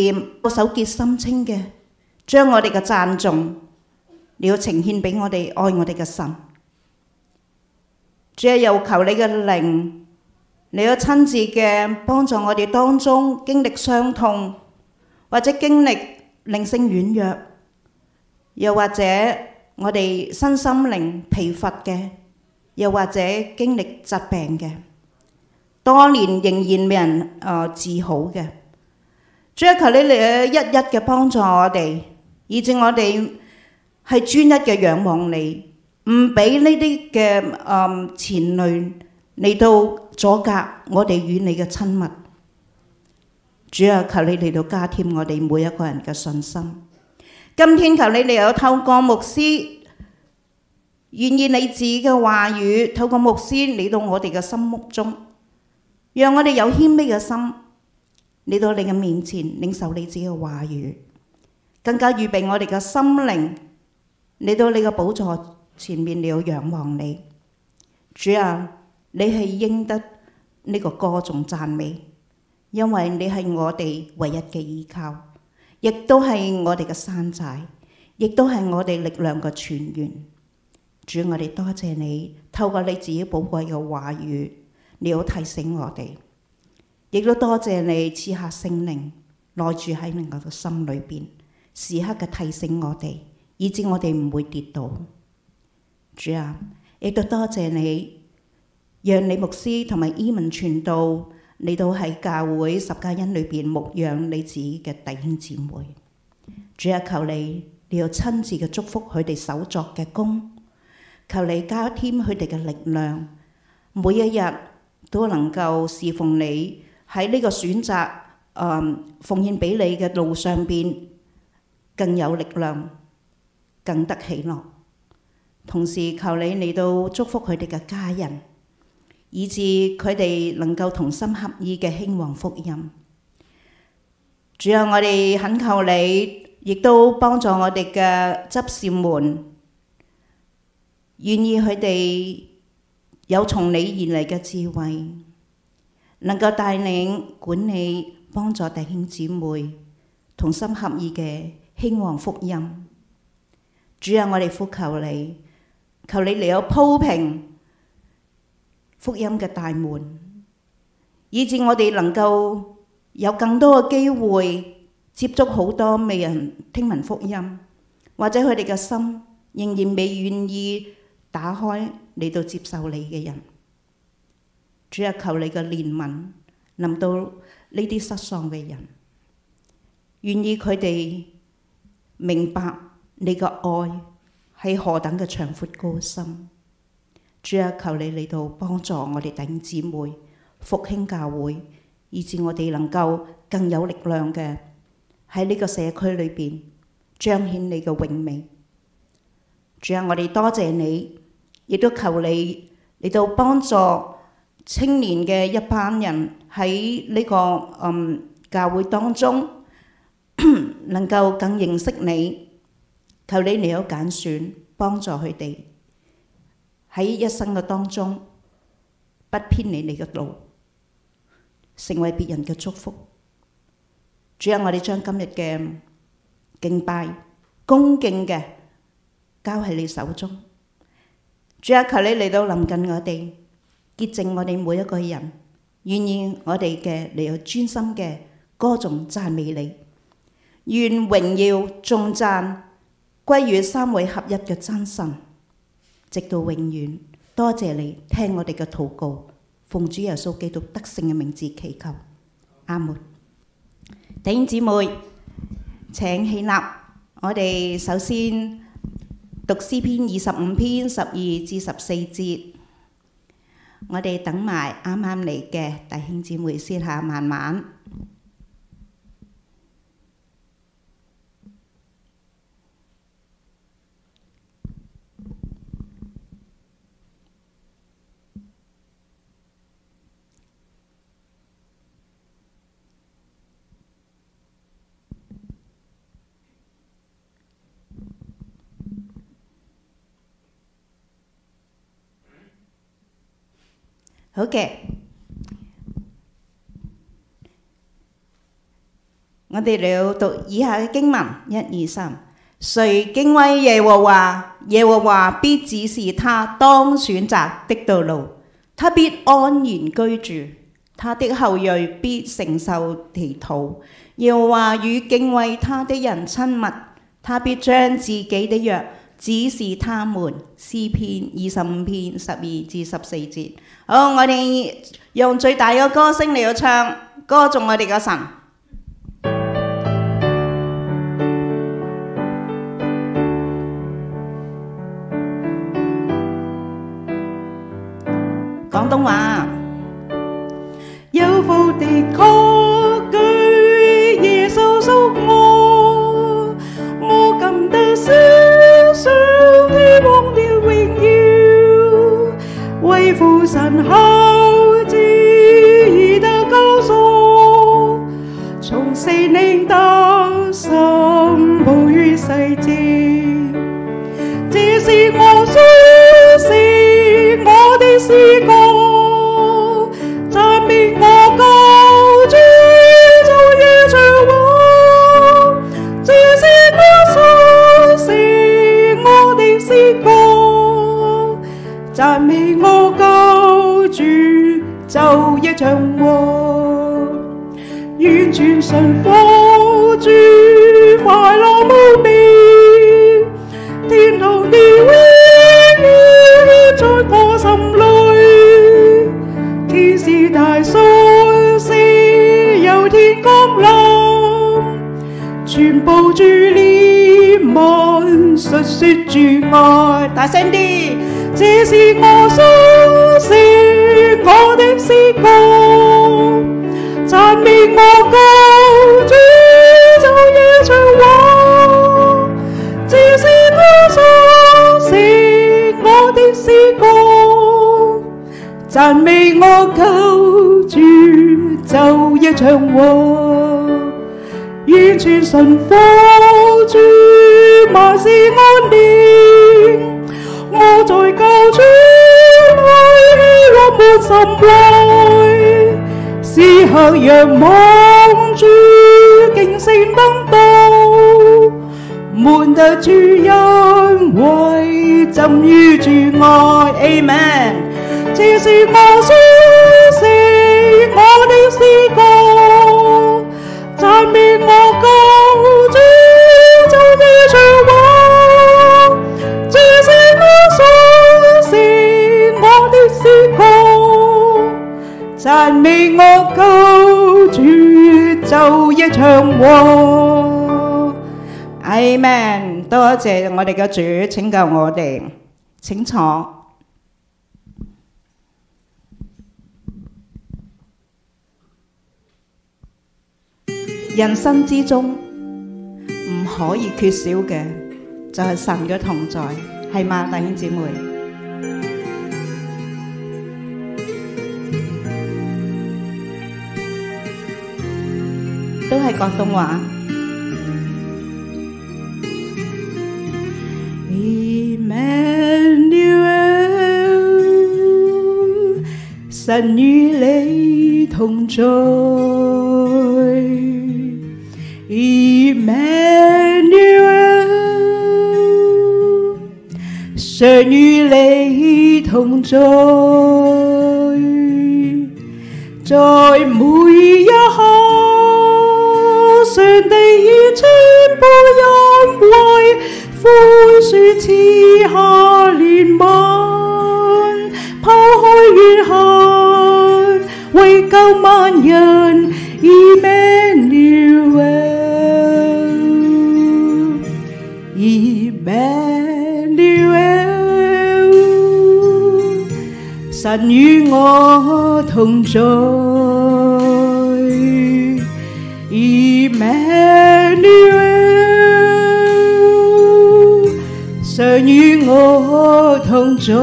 手潔心清嘅，將我哋嘅讚頌你要呈獻俾我哋愛我哋嘅神。主啊，又求你嘅靈，你要親自嘅幫助我哋當中經歷傷痛，或者經歷靈性軟弱，又或者我哋身心靈疲乏嘅，又或者經歷疾病嘅，多年仍然未人治好嘅。主啊，求你嚟一一嘅幫助我哋，以致我哋係專一嘅仰望你，唔俾呢啲嘅前累嚟到阻隔我哋與你嘅親密。主啊，求你嚟到加添我哋每一個人嘅信心。今天求你嚟到透過牧師，願意你自己嘅話語，透過牧師嚟到我哋嘅心目中，讓我哋有謙卑嘅心嚟到你嘅面前領受你自己嘅話語，更加預備我哋嘅心靈嚟到你嘅寶座前面嚟到仰望你。主啊，你係應得呢個歌頌讚美，因為你係我哋唯一嘅依靠，亦都係我哋嘅山寨，亦都係我哋力量嘅泉源。主，我哋多謝你透過你自己寶貴嘅話語，你要提醒我哋，亦都多謝你賜下聖靈內住喺我嘅心裏邊，時刻嘅提醒我哋，以致我哋唔會跌倒。主啊，亦都多謝你，讓你牧師同埋伊文傳道嚟到喺教會十架恩裏邊牧養你自己嘅弟兄姊妹。主啊，求你要親自嘅祝福佢哋手作嘅工，求你加添佢哋嘅力量，每一日都能夠侍奉你，喺呢個選擇奉獻俾你嘅路上邊更有力量，更得喜樂。同時求你嚟到祝福佢哋嘅家人，以致佢哋能夠同心合意嘅興旺福音。主啊，我哋懇求你，亦都幫助我哋嘅執事們，願意佢哋有從你而嚟嘅智慧，能夠帶領管理幫助弟兄姊妹同心合意嘅興旺福音。主啊，我哋呼求你，求你嚟到鋪平福音嘅大門，以致我哋能夠有更多嘅機會接觸好多未人聽聞福音，或者佢哋嘅心仍然未願意打開嚟到接受你嘅人。主啊，求你嘅憐憫臨到呢啲失喪嘅人，願意佢哋明白你嘅愛係何等嘅長闊高深。主啊，求你嚟到幫助我哋弟兄姊妹復興教會，以致我哋能夠更有力量嘅喺呢個社區裏邊彰顯你嘅榮美。主啊，我哋多謝你，亦都求你嚟到幫助青年嘅一班人喺呢個教會當中能夠更認識你。求你嚟到揀選，幫助佢哋喺一生嘅當中不偏離你嘅路，成為別人嘅祝福。主啊，我哋將今日嘅敬拜恭敬嘅交喺你手中。主啊，求你嚟到臨近我哋，潔淨我哋每一個人，願意我哋嘅嚟到專心嘅歌頌讚美你。願榮耀頌讚歸於三位合一嘅真神，直到永遠。多謝你聽我哋嘅禱告，奉主耶穌基督得勝嘅名字祈求，阿門。弟兄姊妹，請起立，我哋首先讀詩篇25篇12至14節。我哋等埋啱啱嚟嘅弟兄姊妹先下，慢慢。好嘅， 我哋嚟讀以下嘅經文，1、2、3。誰敬畏耶和華，耶和華必指示他當選擇的道路，他必安然居住，他的後裔必承受地土。耶和華與敬畏他的人親密，他必將自己的約指示他們。詩篇25篇12至14節。好，我哋用最大嘅歌聲嚟到唱，歌頌我哋嘅神。廣東話。 有福的確據耶穌屬我，我感得世上希望的榮耀，為父神後子而得救贖，從聖靈得生步於世界，這是我所是我的詩歌。讚美我救主就一場和，完全順服主快樂無比，天堂的榮耀在我心裏，天使大信息由天降臨，全部主憐憫述說主愛，大聲啲。這是我所是我的詩歌，讚美我救主就一場和，這是我所是我的詩歌，讚美我救主就一場和，完全順服主萬事安定。我在救主裏樂滿心內，時刻仰望主警醒等到，滿得主恩惠浸於主愛。Amen。這是我所是我的詩歌，讚美我救主就一場和，這是我的詩歌，讚美我救主就一場和。 Amen。多謝我哋嘅主拯救我哋。請坐。人生之中唔可以缺少嘅就係神嘅同在，係嘛，弟兄姊妹？都係廣東話。Emmanuel， 神與你同在。Emmanuel， 常與你同在，在每一刻。上帝以全部恩惠寬恕賜下憐憫，拋開怨恨，為救萬人。Emmanuel， 神與我同在。Emmanuel， 常與我同在，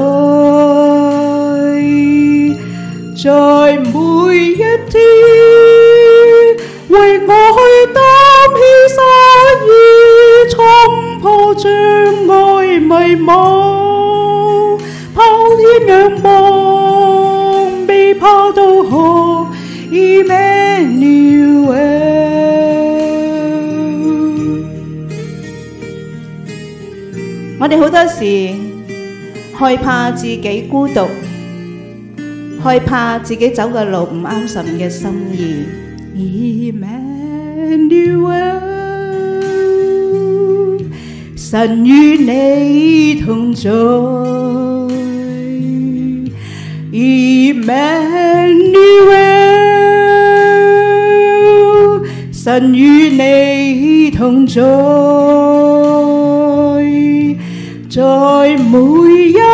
在每一天為我去擔起失意，衝破障礙迷惘，拋天仰望，未怕渡河。Emmanuel， 我哋好多時害怕自己孤獨，害怕自己走嘅路唔啱神嘅心意。 Emmanuel， 神與你同在。Emmanuel， 神與你同在。在每一刻，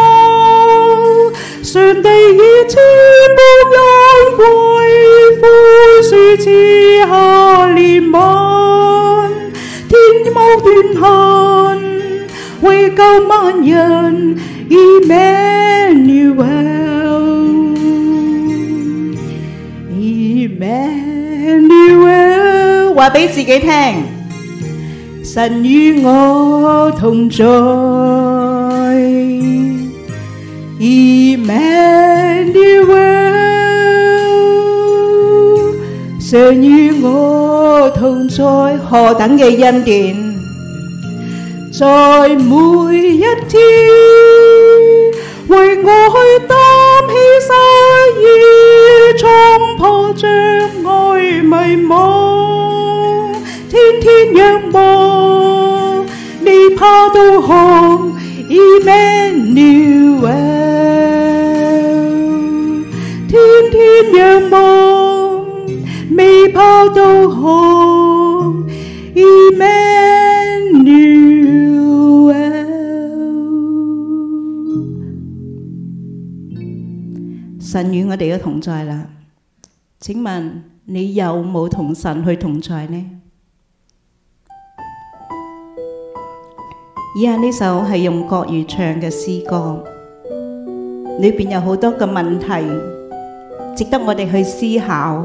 上帝以千般恩惠寬恕賜下憐憫，天無斷限，為救萬人。Emmanuel， 話俾自己聽， 神與我同在。Emmanuel， 神與我同在。 何等嘅恩典！ 在每一天，為我去擔起失意，衝破障礙迷茫，天天仰望，未怕導航。Emmanuel， 天天仰望，未怕導航。 神與我哋嘅同在啦，請問你有冇同神去同在呢？以下呢首係用國語唱嘅詩歌，裏邊有好多嘅問題，值得我哋去思考。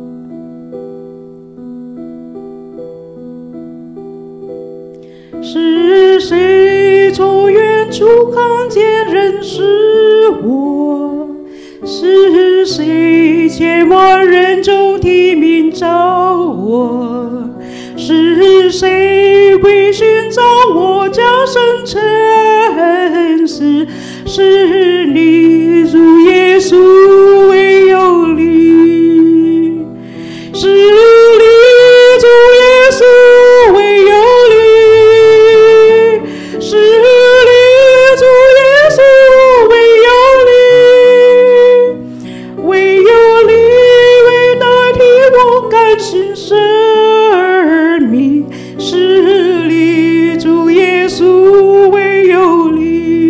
是誰從遠處看見認識我？是誰千萬人中提名找我？是誰為尋找我加深認識？是你主耶穌，唯有你，是你主耶穌，唯有你，是你主耶穌，唯有你，唯有你為代替我甘心捨命，是你主耶穌，唯有你，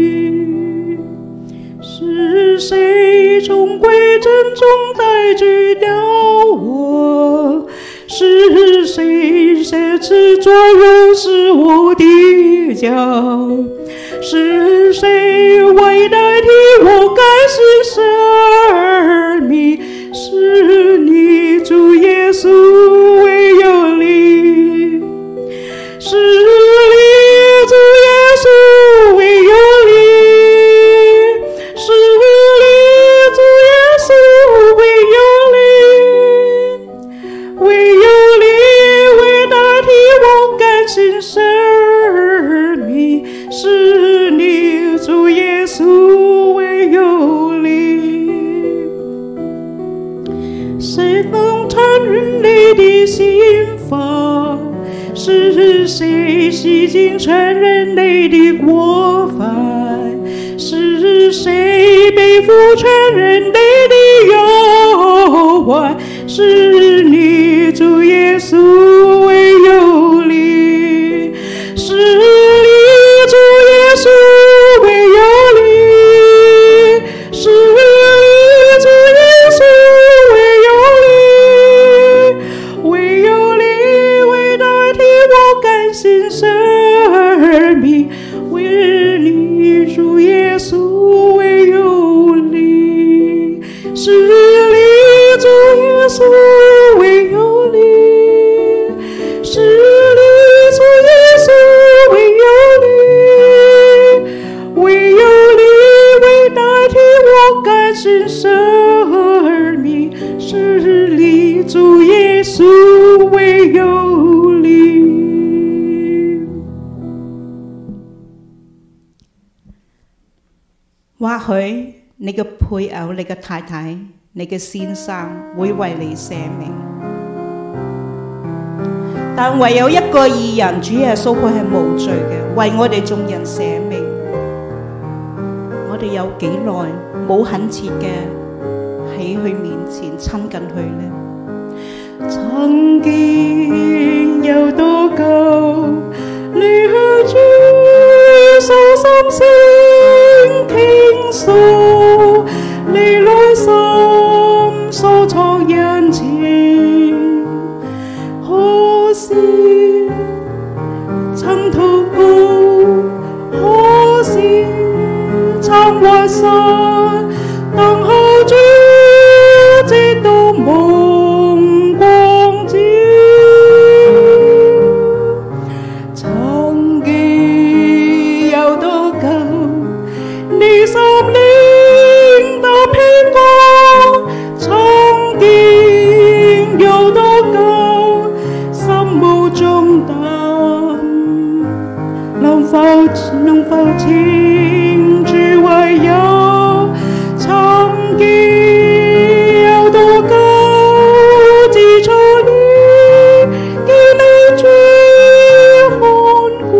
是誰從歸正中帶去掉我？是誰奢侈作肉使我的腳？是誰為代替我甘心捨命？是你主耶穌，唯有你，是你主耶穌，唯有你，是你主耶穌，唯有你，唯有你為代替我甘心捨命，是你主耶穌，唯有你。誰能參人類的心法？是誰洗淨全人類的過犯？是誰背負全人類的憂患？是你主耶穌，唯有你，是你主耶穌，唯有你，是你主耶穌，唯有你，唯有你為代替我甘心捨命，為你主耶穌，唯有你，是你主耶穌，唯有你，是你主耶穌，唯有你，唯有你為代替我甘心捨命，是你主耶穌，唯有你。 或許你嘅配偶、你嘅太太、你嘅先生會為你捨命，但唯有一個義人，主耶穌佢係無罪嘅，為我哋眾人捨命。我哋有幾耐冇懇切嘅喺佢面前親近佢呢？ 曾經有多久，你向主訴心聲傾訴，你內心所藏恩情，可是曾禱告，可是曾屈膝，等候主直到夢光照。曾經有多久，你心靈都偏過，曾經有多久，心無重擔，能否稱主為友？曾經有多久，自初戀見你主看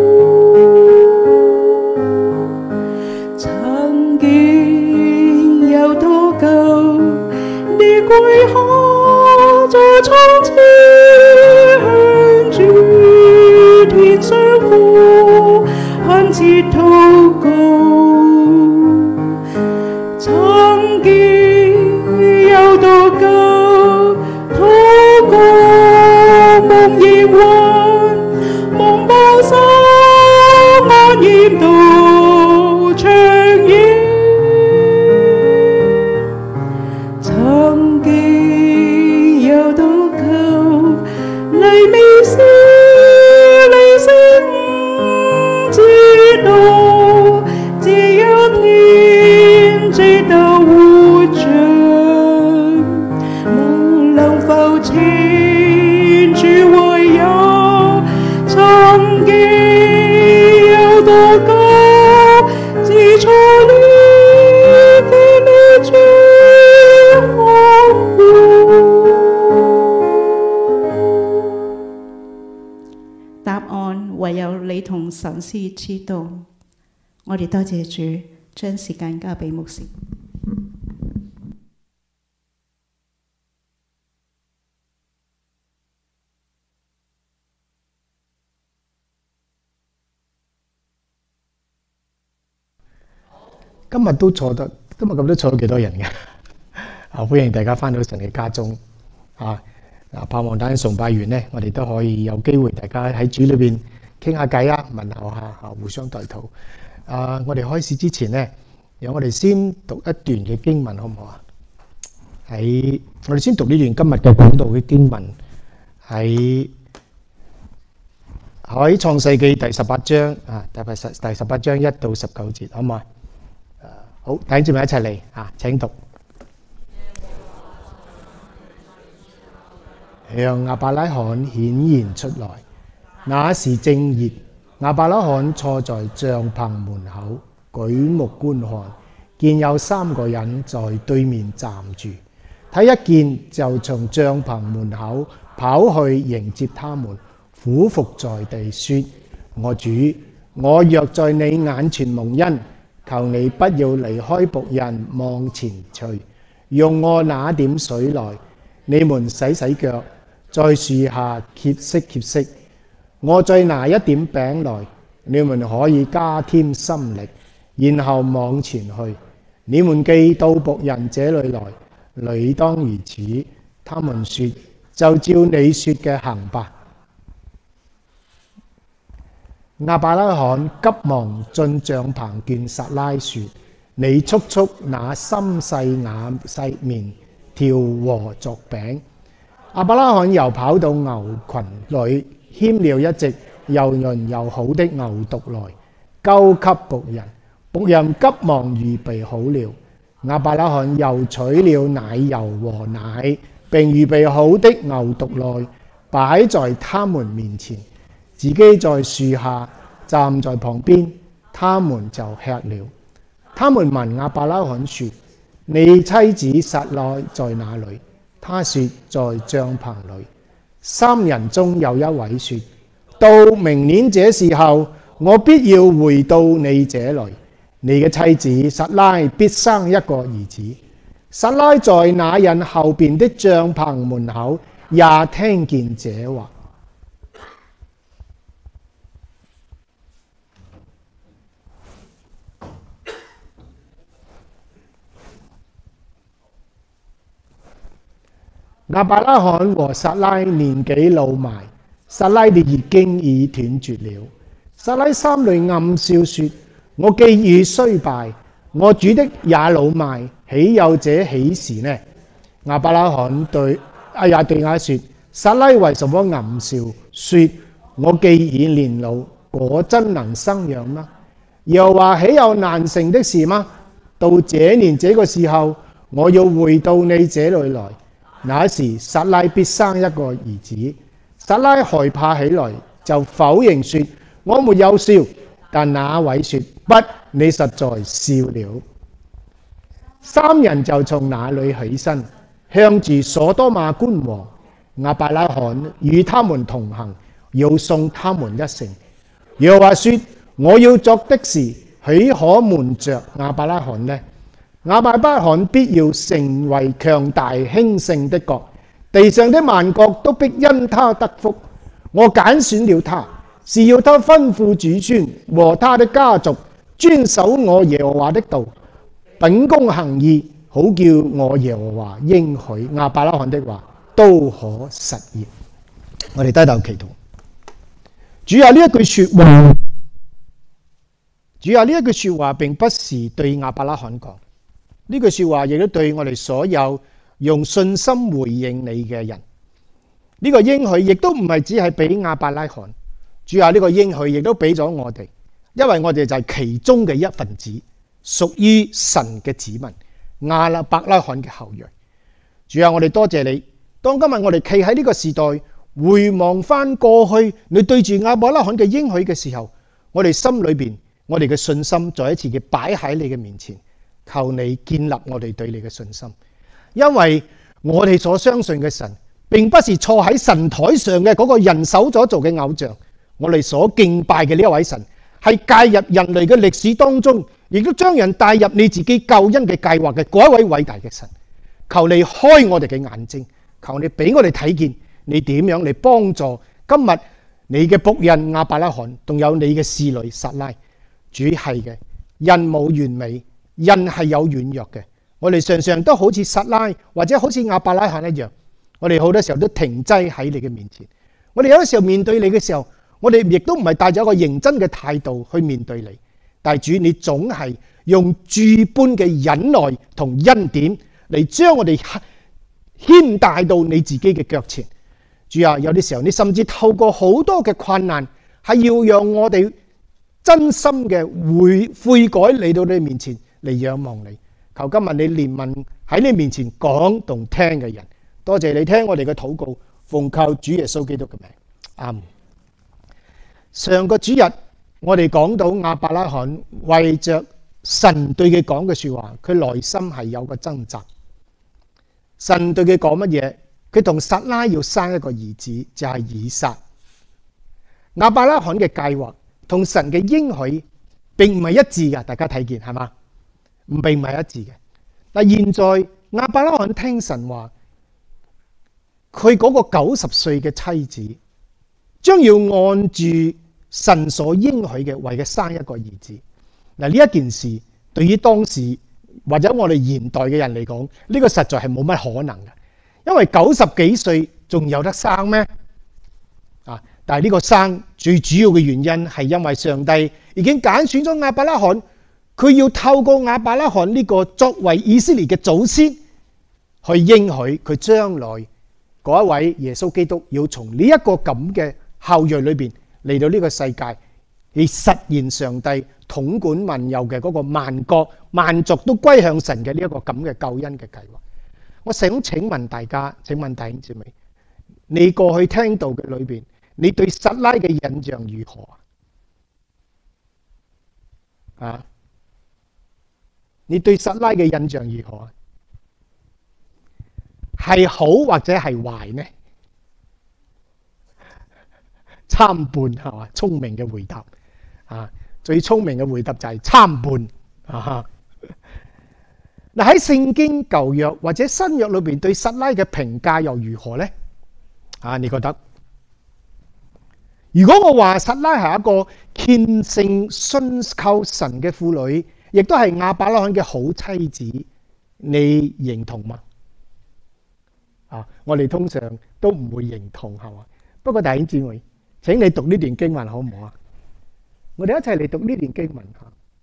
顧，曾經有多久，你跪下在窗前向主天上父懇切禱告。曾經有多久，禱告夢應允，夢報心安然度長夜。曾經有多久，黎明時你先知道，只有天知道活着，能否稱主為友？曾經有多久，自初戀見你主看顧。 答案唯有你同神師知道。我哋多謝主，將時間交俾牧師。 今日咁都坐咗幾多人嘅？歡迎大家翻到神嘅家中盼望等崇拜完呢，我哋都可以有機會大家喺主裏邊傾下偈啊，問候下互相代禱。我哋開始之前呢，讓我哋先讀一段嘅經文好唔好啊？我哋先讀呢段今日嘅講道嘅經文，喺創世記第18章第18章1到19節，好唔好啊？好，弟兄姊妹一齊嚟請讀。向亞伯拉罕顯現出來，那時正熱。亞伯拉罕坐在帳篷門口，舉目觀看，見有3個人在對面站住。他一見就從帳篷門口跑去迎接他們，俯伏在地說：我主，我若在你眼前蒙恩，求你不要離開僕人往前去，用我拿點水來，你們洗洗腳，在樹下歇息。我再拿一點餅來，你們可以加添心力，然後往前去。你們既到僕人這裏來，理當如此。他們說：就照你說嘅行吧。亞伯拉罕急忙進帳篷勸撒拉說：你速拿深細瓦細麵調和作餅。亞伯拉罕又跑到牛群裏，牽了一隻又潤又好的牛犢來，交給僕人。僕人急忙預備好了。亞伯拉罕又取了奶油和奶，並預備好的牛犢來，擺在他們面前，自己在樹下站在旁邊，他們就吃了。 他們問亞伯拉罕說：你妻子撒拉在哪裏？他說：在帳棚裏。三人中有一位說：到明年這時候，我必要回到你這裏，你嘅妻子撒拉必生一個兒子。撒拉在那人後邊的帳棚門口也聽見這話。亞伯拉罕和撒拉年紀老邁，撒拉的月經已斷絕了。撒拉心裏暗笑說：我既已衰敗，我主的也老邁，豈有這喜事呢？亞伯拉罕對亞說：撒拉為什麼暗笑，說我既已年老，果真能生養嗎？又話豈有難成的事嗎？到這年這個時候，我要回到你這裏來。那時撒拉必生一個兒子。撒拉害怕起來，就否認說：我沒有笑。但那位說：不，你實在笑了。三人就從那裏起身，向住所多瑪觀望。亞伯拉罕與他們同行，要送他們一程。耶和華說：我要作的事，豈可瞞着亞伯拉罕呢？亞伯拉罕必要成為強大興盛的國，地上的萬國都必因他得福。我揀選了他，是要他吩咐子孫和他的家族遵守我耶和華的道，秉公行義，好叫我耶和華應許亞伯拉罕的話都可實現。我哋低頭祈禱。主啊，呢一句說話，主啊，呢一句說話並不是對亞伯拉罕講。呢句說話亦都對我哋所有用信心回應你嘅人。呢個應許亦都唔係只係俾亞伯拉罕，主啊，呢個應許亦都俾咗我哋，因為我哋就係其中嘅一份子，屬於神嘅子民，亞伯拉罕嘅後裔。主啊，我哋多謝你。當今日我哋企喺呢個時代，回望翻過去，你對住亞伯拉罕嘅應許嘅時候，我哋心裏邊，我哋嘅信心再一次嘅擺喺你嘅面前。求你建立我哋對你嘅信心，因為我哋所相信嘅神，並不是坐喺神台上嘅嗰個人手所做嘅偶像。我哋所敬拜嘅呢一位神，係介入人類嘅歷史當中，亦都將人帶入你自己救恩嘅計劃嘅嗰一位偉大嘅神。求你開我哋嘅眼睛，求你俾我哋睇見你點樣嚟幫助今日你嘅僕人亞伯拉罕，仲有你嘅侍女撒拉。主係嘅，人冇完美。人係有軟弱嘅，我哋常常都好似撒拉或者好似亞伯拉罕一樣，我哋好多時候都停滯喺你嘅面前。我哋有啲時候面對你嘅時候，我哋亦都唔係帶咗一個認真嘅態度去面對你。但係主，你總係用諸般嘅忍耐同恩典嚟將我哋牽帶到你自己嘅腳前。主啊，有啲時候你甚至透過好多嘅困難，係要讓我哋真心嘅悔改嚟到你面前。嚟仰望你，求今日你憐憫喺你面前講同聽嘅人。多謝你聽我哋嘅禱告，奉靠主耶穌基督嘅名，阿們。上個主日我哋講到亞伯拉罕為着神對佢講嘅說話，佢內心係有個掙扎。神對佢講乜嘢？佢同撒拉要生一個兒子，就係以撒。亞伯拉罕嘅計劃同神嘅應許並唔係一致嘅，大家睇見係嘛？並唔係一致嘅。但現在亞伯拉罕聽神話，佢嗰個90歲嘅妻子將要按住神所應許嘅，為佢生一個兒子。嗱，呢一件事對於當時或者我哋現代嘅人嚟講，呢個實在係冇乜可能嘅，因為90幾歲仲有得生咩？但係呢個生最主要嘅原因係因為上帝已經揀選咗亞伯拉罕。佢要透過亞伯拉罕呢個作為以色列嘅祖先，去應許佢將來嗰一位耶穌基督要從呢一個咁嘅後裔裏邊嚟到呢個世界，以實現上帝統管萬有嘅嗰個萬國萬族都歸向神嘅呢一個咁嘅救恩嘅計劃。我想請問大家，請問弟兄姊妹，你過去聽到嘅裏邊，你對撒拉嘅印象如何啊？ 你對撒拉嘅印象如何？係好或者係壞呢？參半係嘛？聰明嘅回答啊！最聰明嘅回答就係參半啊！嗱，喺聖經舊約或者新約裏邊對撒拉嘅評價又如何呢？啊，你覺得？如果我話撒拉係一個虔誠信靠神嘅婦女，亦都係亞伯拉罕嘅好妻子，你認同嗎？啊，我哋通常都唔會認同，係嘛？不過弟兄姊妹，請你讀呢段經文好唔好啊？我哋一齊嚟讀呢段經文吓。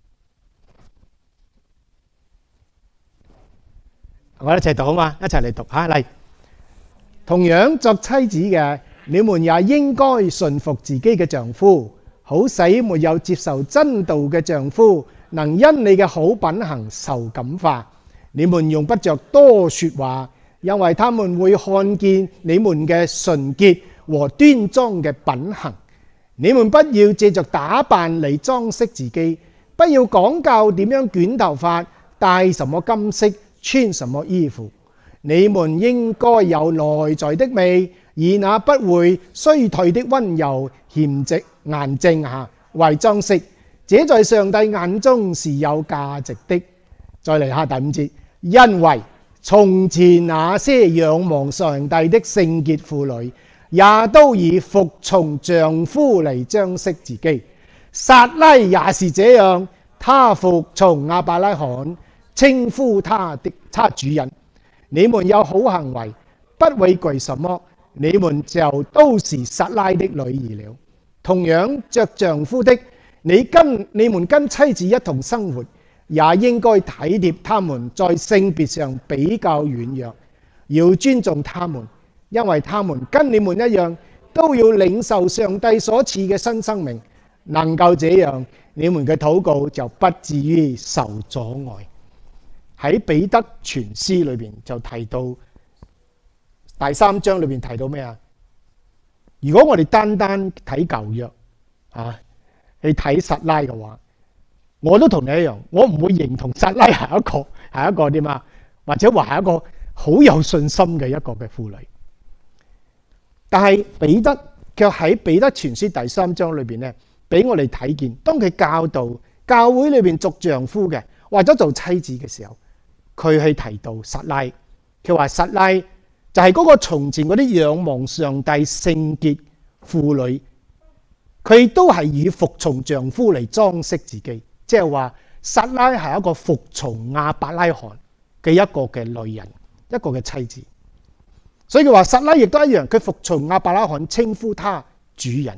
我哋一齊讀好嘛？一齊嚟讀吓，嚟。同樣作妻子嘅，你們也應該順服自己嘅丈夫，好使沒有接受真道嘅丈夫能因你嘅好品行受感化。你們用不着多說話，因為他們會看見你們嘅純潔和端莊嘅品行。你們不要借着打扮嚟裝飾自己，不要講究點樣捲頭髮，戴什麼金飾，穿什麼衣服。你們應該有內在的美，以那不會衰退的溫柔賢直顏正為裝飾，這在上帝眼中是有價值的。再嚟下第5節，因為從前那些仰望上帝的聖潔婦女，也都以服從丈夫嚟裝飾自己。撒拉也是這樣，她服從亞伯拉罕，稱呼他主人。你們有好行為，不畏懼什麼，你們就都是撒拉的女兒了。同樣着丈夫的，你們跟妻子一同生活，也應該體貼他們在性別上比較軟弱，要尊重他們，因為他們跟你們一樣，都要領受上帝所賜嘅新生命。能夠這樣，你們嘅禱告就不至於受阻礙。喺彼得全書裏邊就提到第3章裏邊提到咩啊？如果我哋單單睇舊約去睇撒拉嘅話，我都同你一樣，我唔會認同撒拉係一個點啊，或者話係一個好有信心嘅一個嘅婦女。但係彼得卻喺彼得全書第3章裏邊咧，俾我哋睇見，當佢教導教會裏邊做丈夫嘅或者做妻子嘅時候，佢係提到撒拉，佢話撒拉就係嗰個從前嗰啲仰望上帝聖潔婦女，佢都係以服從丈夫嚟裝飾自己，即係話撒拉係一個服從亞伯拉罕嘅一個嘅女人，一個嘅妻子。所以佢話撒拉亦都一樣，佢服從亞伯拉罕，稱呼他主人。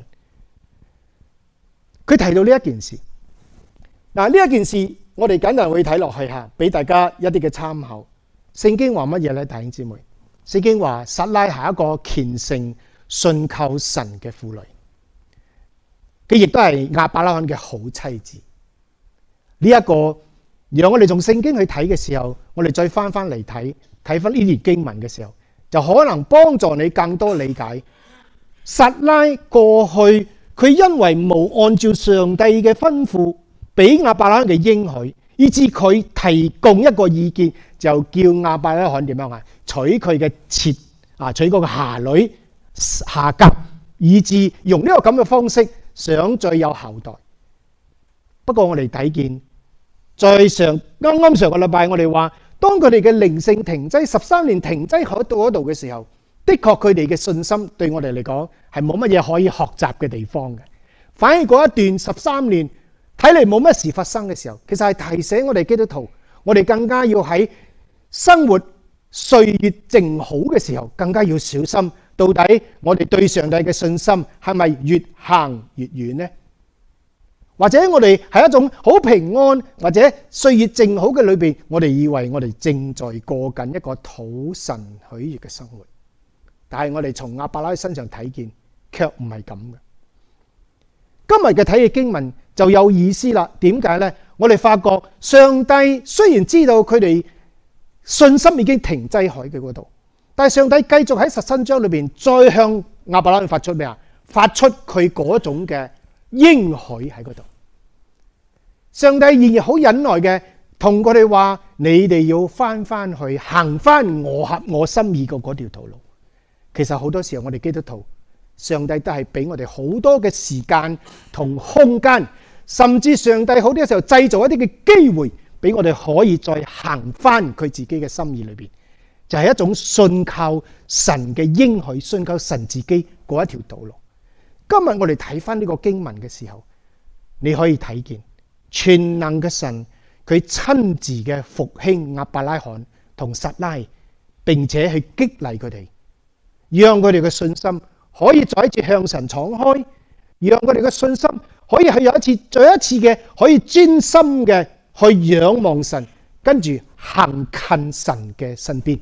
佢提到呢一件事，嗱，呢一件事我哋簡單會睇落去吓，俾大家一啲嘅參考。聖經話乜嘢咧，弟兄姊妹？聖經話撒拉係一個虔誠信靠神嘅婦女，佢亦都係亞伯拉罕嘅好妻子。呢一個讓我哋從聖經去睇嘅時候，我哋再翻嚟睇翻呢段經文嘅時候，就可能幫助你更多理解撒拉過去佢因為冇按照上帝嘅吩咐俾亞伯拉罕嘅應許，以致佢提供一個意見，就叫亞伯拉罕點樣啊？娶佢嘅妾娶嗰個下女夏甲，以致用呢個咁嘅方式想再有後代。不過我哋睇見在啱啱上個禮拜我哋話，當佢哋嘅靈性停滯13年停滯喺嗰度嘅時候，的確佢哋嘅信心對我哋嚟講係冇乜嘢可以學習嘅地方嘅。反而嗰一段13年睇嚟冇乜事發生嘅時候，其實係提醒我哋基督徒，我哋更加要喺生活歲月靜好嘅時候，更加要小心，到底我哋對上帝嘅信心係咪越行越遠呢？或者我哋喺一種好平安或者歲月靜好嘅裏邊，我哋以為我哋正在過緊一個討神喜悅嘅生活，但係我哋從亞伯拉罕身上睇見，卻唔係咁嘅。今日嘅睇嘅經文就有意思啦。點解呢？我哋發覺上帝雖然知道佢哋信心已經停滯喺佢嗰度，但係上帝繼續喺17章裏邊再向亞伯拉罕發出咩啊？發出佢嗰種嘅應許喺嗰度。上帝仍然好忍耐嘅， 同佢哋話：你哋要翻去行翻我合我心意嘅嗰條道路。其實好多時候我哋基督徒，上帝都係俾我哋好多嘅時間同空間，甚至上帝好多時候製造一啲嘅機會，俾我哋可以再行翻佢自己嘅心意裏邊，就係一種信靠神嘅應許，信靠神自己嗰一條道路。今日我哋睇翻呢個經文嘅時候，你可以睇見全能嘅神，佢親自嘅復興亞伯拉罕同撒拉，並且去激勵佢哋，讓佢哋嘅信心可以再一次向神敞開，讓佢哋嘅信心可以去再一次嘅可以專心嘅去仰望神，跟住行近神嘅身邊。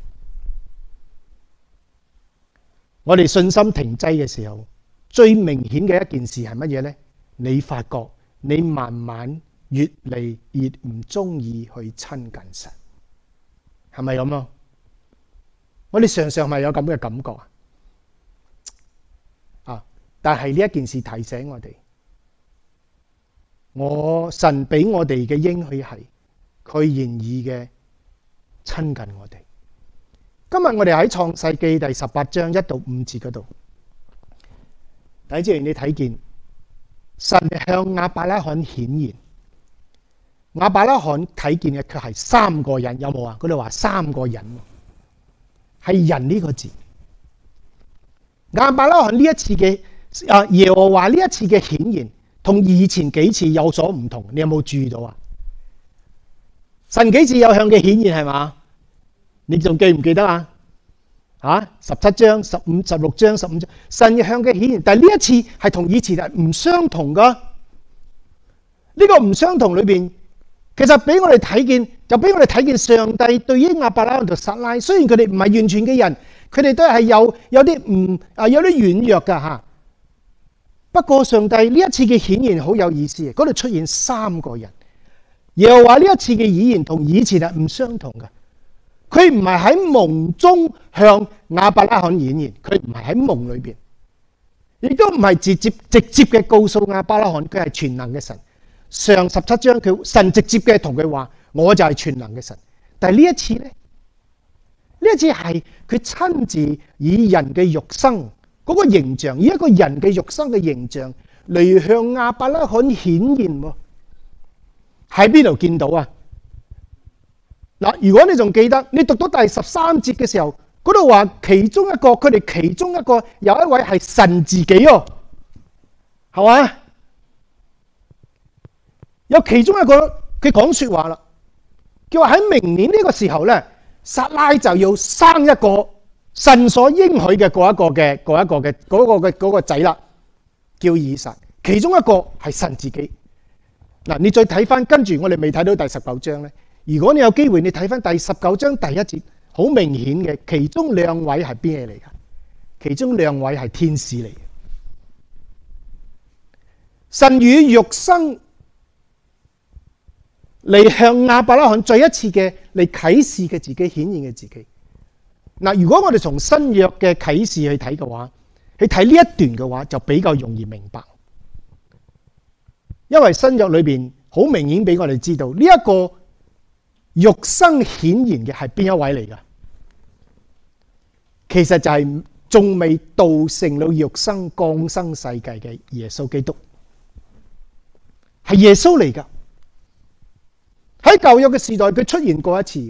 我哋信心停滯嘅時候，最明顯嘅一件事係乜嘢呢？你發覺你慢慢越嚟越唔中意去親近神，係咪咁啊？我哋常常咪有咁嘅感覺啊！但係呢一件事提醒我哋，神俾我哋嘅應許係佢願意嘅親近我哋。今日我哋喺創世記第18章1到5節嗰度，第一節你睇見神向亞伯拉罕顯現，亞伯拉罕睇見嘅卻係3個人，有冇啊？嗰度話3個人，係人呢個字。亞伯拉罕呢一次嘅耶和華呢一次嘅顯現，同以前幾次有所唔同，你有冇注意到啊？神幾次有向嘅顯現係嘛？你仲記唔記得啊？17章、15、16章、15章，神向嘅顯現，但係呢一次係同以前係唔相同噶。呢個唔相同裏邊，其實俾我哋睇見，就俾我哋睇見上帝對於亞伯拉罕同撒拉，雖然佢哋唔係完全嘅人，佢哋都係有啲軟弱噶吓。不過上帝呢一次嘅顯現好有意思，嗰度出現3個人，又話呢一次嘅顯現同以前係唔相同嘅。佢唔係喺夢中向亞伯拉罕顯現，佢唔係喺夢裏邊，亦都唔係直接嘅告訴亞伯拉罕佢係全能嘅神。上17章神直接嘅同佢話，我就係全能嘅神。但係呢一次咧，呢一次係佢親自以人嘅肉身嗰個形象，以一個人嘅肉身嘅形象嚟向亞伯拉罕顯現。喺邊度見到啊？嗱，如果你仲記得，你讀到第13節嘅時候，嗰度話其中一個，佢哋其中一個有一位係神自己哦，係嘛？有其中一個佢講說話啦，叫話喺明年呢個時候咧，撒拉就要生一個神所應許嘅嗰個仔啦，叫以撒。其中一個係神自己。嗱，你再睇翻，跟住我哋未睇到第19章咧。如果你有機會，你睇翻第19章第1節，好明顯嘅，其中2位係邊嘢嚟噶？其中2位係天使嚟嘅。神與肉身嚟向亞伯拉罕再一次嘅嚟啟示嘅自己，顯現嘅自己。嗱，如果我哋從新約嘅啟示去睇嘅話，去睇呢一段嘅話，就比較容易明白。因為新約裏邊好明顯俾我哋知道呢一個肉身顯現嘅係邊一位嚟噶？其實就係仲未道成了肉身降生世界嘅耶穌基督，係耶穌嚟噶。喺舊約嘅時代，佢出現過一次，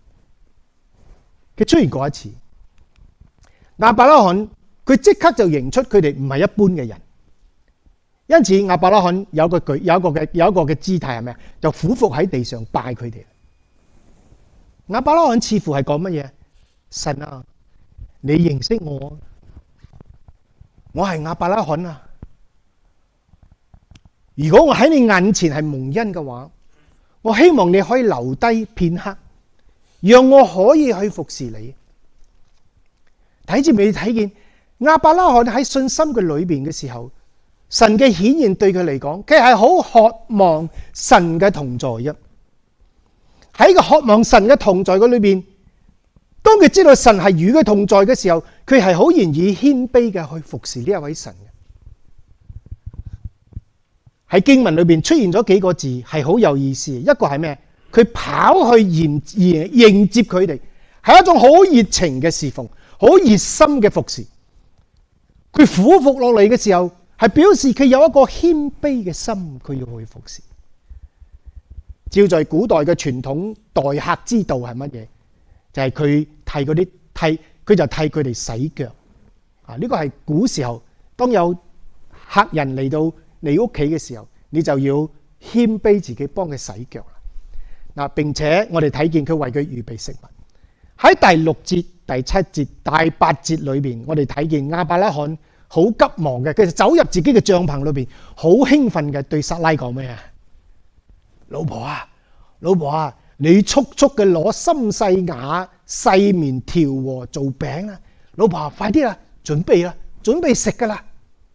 亞伯拉罕佢即刻就認出佢哋唔係一般嘅人，因此亞伯拉罕有一個嘅姿態係咩？就俯伏喺地上拜佢哋。亞伯拉罕似乎係講乜嘢？神啊，你認識我，我係亞伯拉罕啊！如果我喺你眼前係蒙恩嘅話，我希望你可以留低片刻，讓我可以去服侍你。睇住未睇見亞伯拉罕喺信心嘅裏邊嘅時候，神嘅顯現對佢嚟講，佢係好渴望神嘅同在嘅。喺個渴望神嘅同在嘅裏邊，當佢知道神係與佢同在嘅時候，佢係好願意謙卑嘅去服侍呢一位神嘅。喺經文裏邊出現咗幾個字係好有意思，一個係咩？ 佢跑去迎接佢哋，係一種好熱情嘅侍奉，好熱心嘅服侍。佢俯伏落嚟嘅時候，係表示佢有一個謙卑嘅心，佢要去服侍。照在古代嘅傳統待客之道係乜嘢？就係佢佢就替佢哋洗腳。呢個係古時候，當有客人嚟到你屋企嘅時候，你就要謙卑自己幫佢洗腳啦。並且我哋睇見佢為佢預備食物。喺第6節、第7節、第8節裏邊，我哋睇見亞伯拉罕好急忙嘅，佢就走入自己嘅帳篷裏邊，好興奮嘅對撒拉講咩啊？老婆啊，你速速嘅攞深細雅細麵調和做餅啦！老婆啊，快啲啦，準備食噶啦！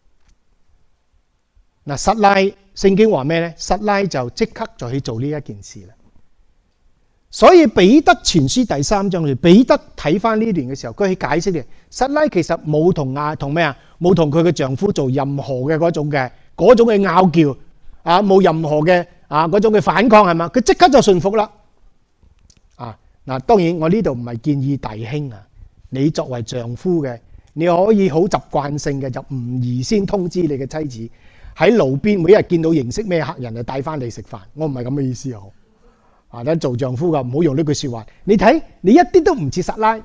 撒拉聖經話咩咧？撒拉就即刻就去做呢一件事啦。所以彼得前書第3章裏，彼得睇翻呢段嘅時候，佢去解釋嘅，撒拉其實冇同佢嘅丈夫做任何嘅嗰種嘅拗撬啊，冇任何嘅嗰種嘅反抗，係嘛？佢即刻就順服啦。當然我呢度唔係建議弟兄啊，你作為丈夫嘅，你可以好習慣性嘅就唔宜先通知你嘅妻子喺路邊每日見到認識咩客人就帶翻嚟食飯。我唔係咁嘅意思啊！做丈夫嘅唔好用呢句說話。你睇你一啲都唔似撒拉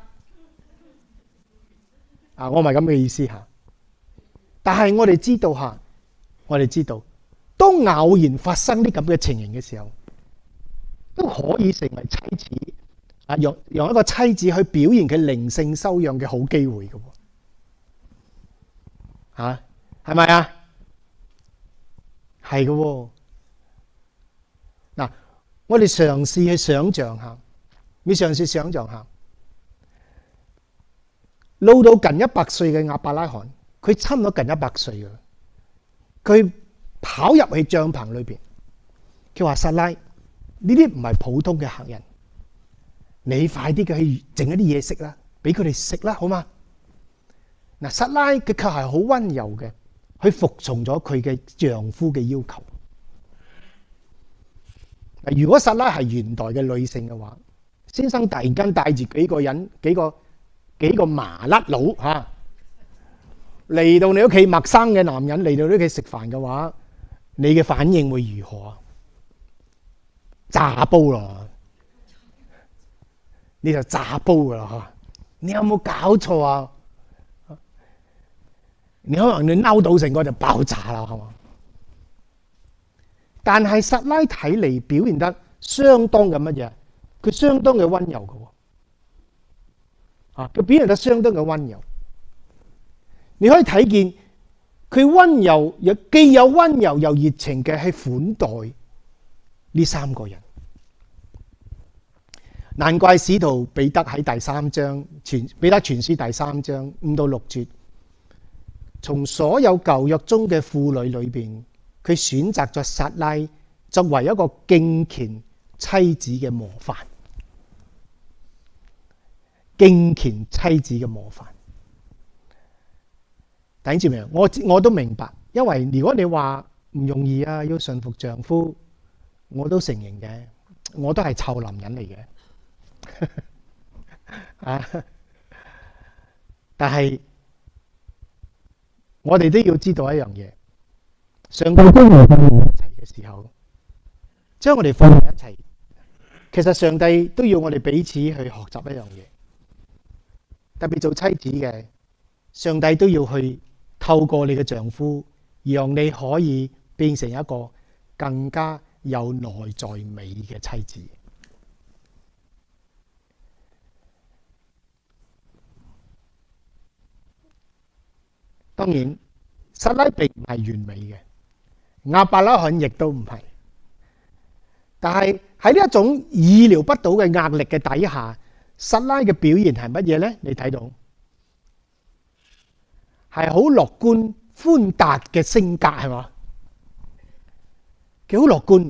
我唔係咁嘅意思吓。但係我哋知道，當偶然發生啲咁嘅情形嘅時候，都可以成為妻子用一個妻子去表現佢靈性修養嘅好機會嘅係咪啊？係嘅。我哋嘗試去想像下，老到近100歲嘅亞伯拉罕，佢差唔多近100歲嘅，佢跑入去帳篷裏邊，佢話撒拉，呢啲唔係普通嘅客人，你快啲嘅去整一啲嘢食啦，俾佢哋食啦，好嘛？撒拉佢卻係好溫柔嘅，去服從咗佢嘅丈夫嘅要求。如果撒拉係現代嘅女性嘅話，先生突然間帶住幾個麻甩佬嚟到你屋企，陌生嘅男人嚟到你屋企食飯嘅話，你嘅反應會如何啊？炸煲啦，你就炸煲噶啦！你有冇搞錯啊？你可能你嬲到成個就爆炸啦，係嘛？但係撒拉睇嚟表現得相當嘅乜嘢？佢相當嘅溫柔嘅，佢表現得相當嘅溫柔。你可以睇見佢溫柔，既有溫柔又熱情嘅去款待呢3個人。難怪使徒彼得喺第3章，彼得全書第3章5到6節，從所有舊約中嘅婦女裏邊，佢選擇咗撒拉作為一個敬虔妻子嘅模範，敬虔妻子嘅模範。弟兄姊妹，我都明白，因為如果你話唔容易啊，要順服丈夫，我都承認嘅，我都係臭男人嚟嘅。但係我哋都要知道一樣嘢。上帝都唔放我一齊嘅時候，將我哋放埋一齊。其實上帝都要我哋彼此去學習一樣嘢，特別做妻子嘅，上帝都要去透過你嘅丈夫，讓你可以變成一個更加有內在美嘅妻子。當然，撒拉並唔係完美嘅。亞伯拉罕亦都唔係，但係喺呢一種意料不到嘅壓力嘅底下，撒拉嘅表現係乜嘢咧？你睇到係好樂觀、寬達嘅性格，係嘛？佢好樂觀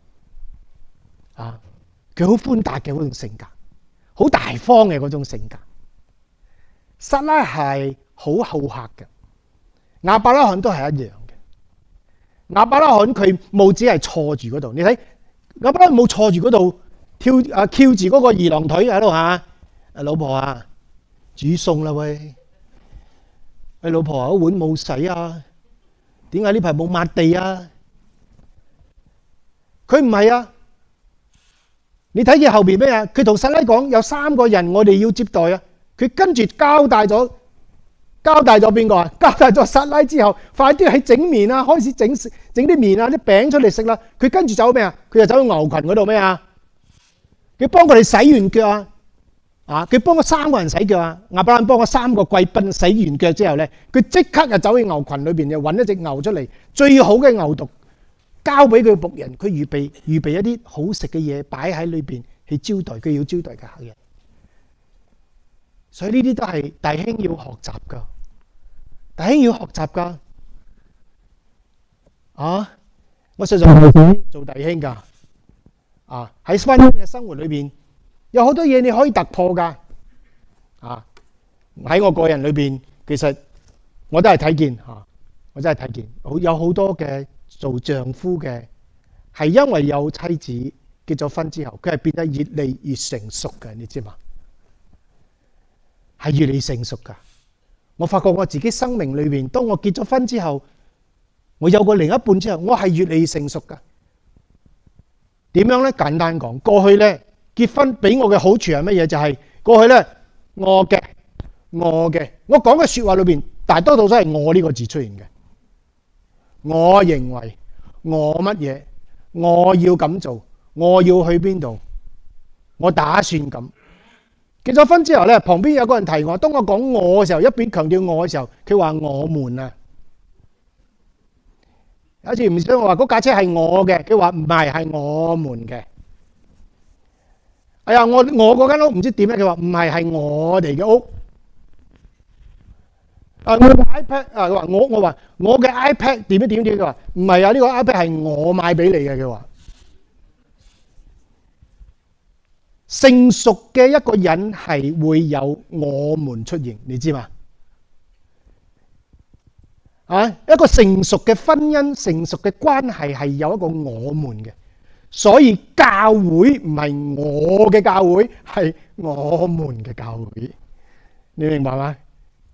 佢好寬達嘅嗰種性格，好大方嘅嗰種性格。撒拉係好好客嘅，亞伯拉罕都係一樣。亞伯拉罕佢冇只係坐住嗰度，你睇亞伯拉罕冇坐住嗰度翹住嗰個二郎腿喺度嚇，老婆啊，煮餸啦喂！喂，老婆啊，碗冇洗啊？點解呢排冇抹地啊？佢唔係啊！你睇見後邊咩啊？佢同撒拉講有3個人我哋要接待啊！佢跟住交代咗邊個啊？交代咗撒拉之後，快啲去整麵啊！開始整啲麵啊、啲餅出嚟食啦！佢跟住走咩啊？佢就走去牛群嗰度咩啊？佢幫佢哋洗完腳啊！佢幫嗰3個人洗腳啊！亞伯蘭幫嗰3個貴賓洗完腳之後咧，佢即刻就走去牛群裏邊，就揾一隻牛出嚟，最好嘅牛犢交俾佢僕人，佢預備一啲好食嘅嘢擺喺裏邊去招待佢要招待嘅客人。所以呢啲都係弟兄要學習噶，弟兄要學習噶。我實在唔想做弟兄噶。喺婚姻嘅生活裏邊，有好多嘢你可以突破噶。喺我個人裏邊，其實我都係睇見我真係睇見有好多嘅做丈夫嘅係因為有妻子結咗婚之後，佢係變得越嚟越成熟嘅，你知嘛？係越嚟越成熟噶。我發覺我自己生命裏邊，當我結咗婚之後，我有個另一半之後，我係越嚟越成熟噶。點樣咧？簡單講，過去咧結婚俾我嘅好處係乜嘢？就係過去咧我講嘅說話裏邊，大多數都係我呢個字出現嘅。我認為我乜嘢，我要咁做，我要去邊度，我打算咁。結咗婚之後咧，旁邊有個人提我，當我講我嘅時候，一邊強調我嘅時候，佢話我們啊。有一次唔想我話嗰架車係我嘅，佢話唔係，係我們嘅。哎呀，我嗰間屋唔知點咧，佢話唔係，係我哋嘅屋。我嘅 iPad 佢話我話我嘅 iPad 點，佢話唔係啊，呢個 iPad 係我買俾你嘅。佢話成熟嘅一個人係會有我們出現，你知嘛？一個成熟嘅婚姻、成熟嘅關係係有一個我們嘅，所以教會唔係我嘅教會，係我們嘅教會，你明白嗎？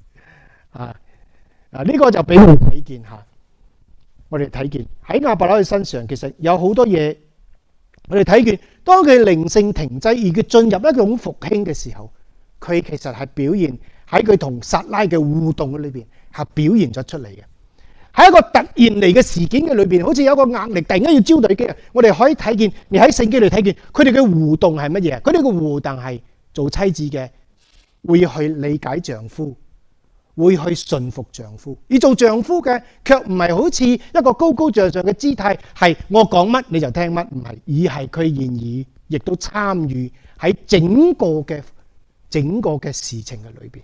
呢個就俾我哋睇見吓，我哋睇見喺亞伯拉罕身上，其實有好多嘢，我哋睇見，當佢靈性停滯而佢進入一種復興嘅時候，佢其實係表現喺佢同撒拉嘅互動裏邊係表現咗出嚟嘅。喺一個突然嚟嘅事件嘅裏邊，好似有一個壓力，突然間要招待嘅人，我哋可以睇見，你喺聖經裏睇見，佢哋嘅互動係乜嘢？佢哋嘅互動係做妻子嘅會去理解丈夫，會去順服丈夫；而做丈夫嘅卻唔係好似一個高高在上嘅姿態，係我講乜你就聽乜，唔係，而係佢願意亦都參與喺整個嘅事情嘅裏邊，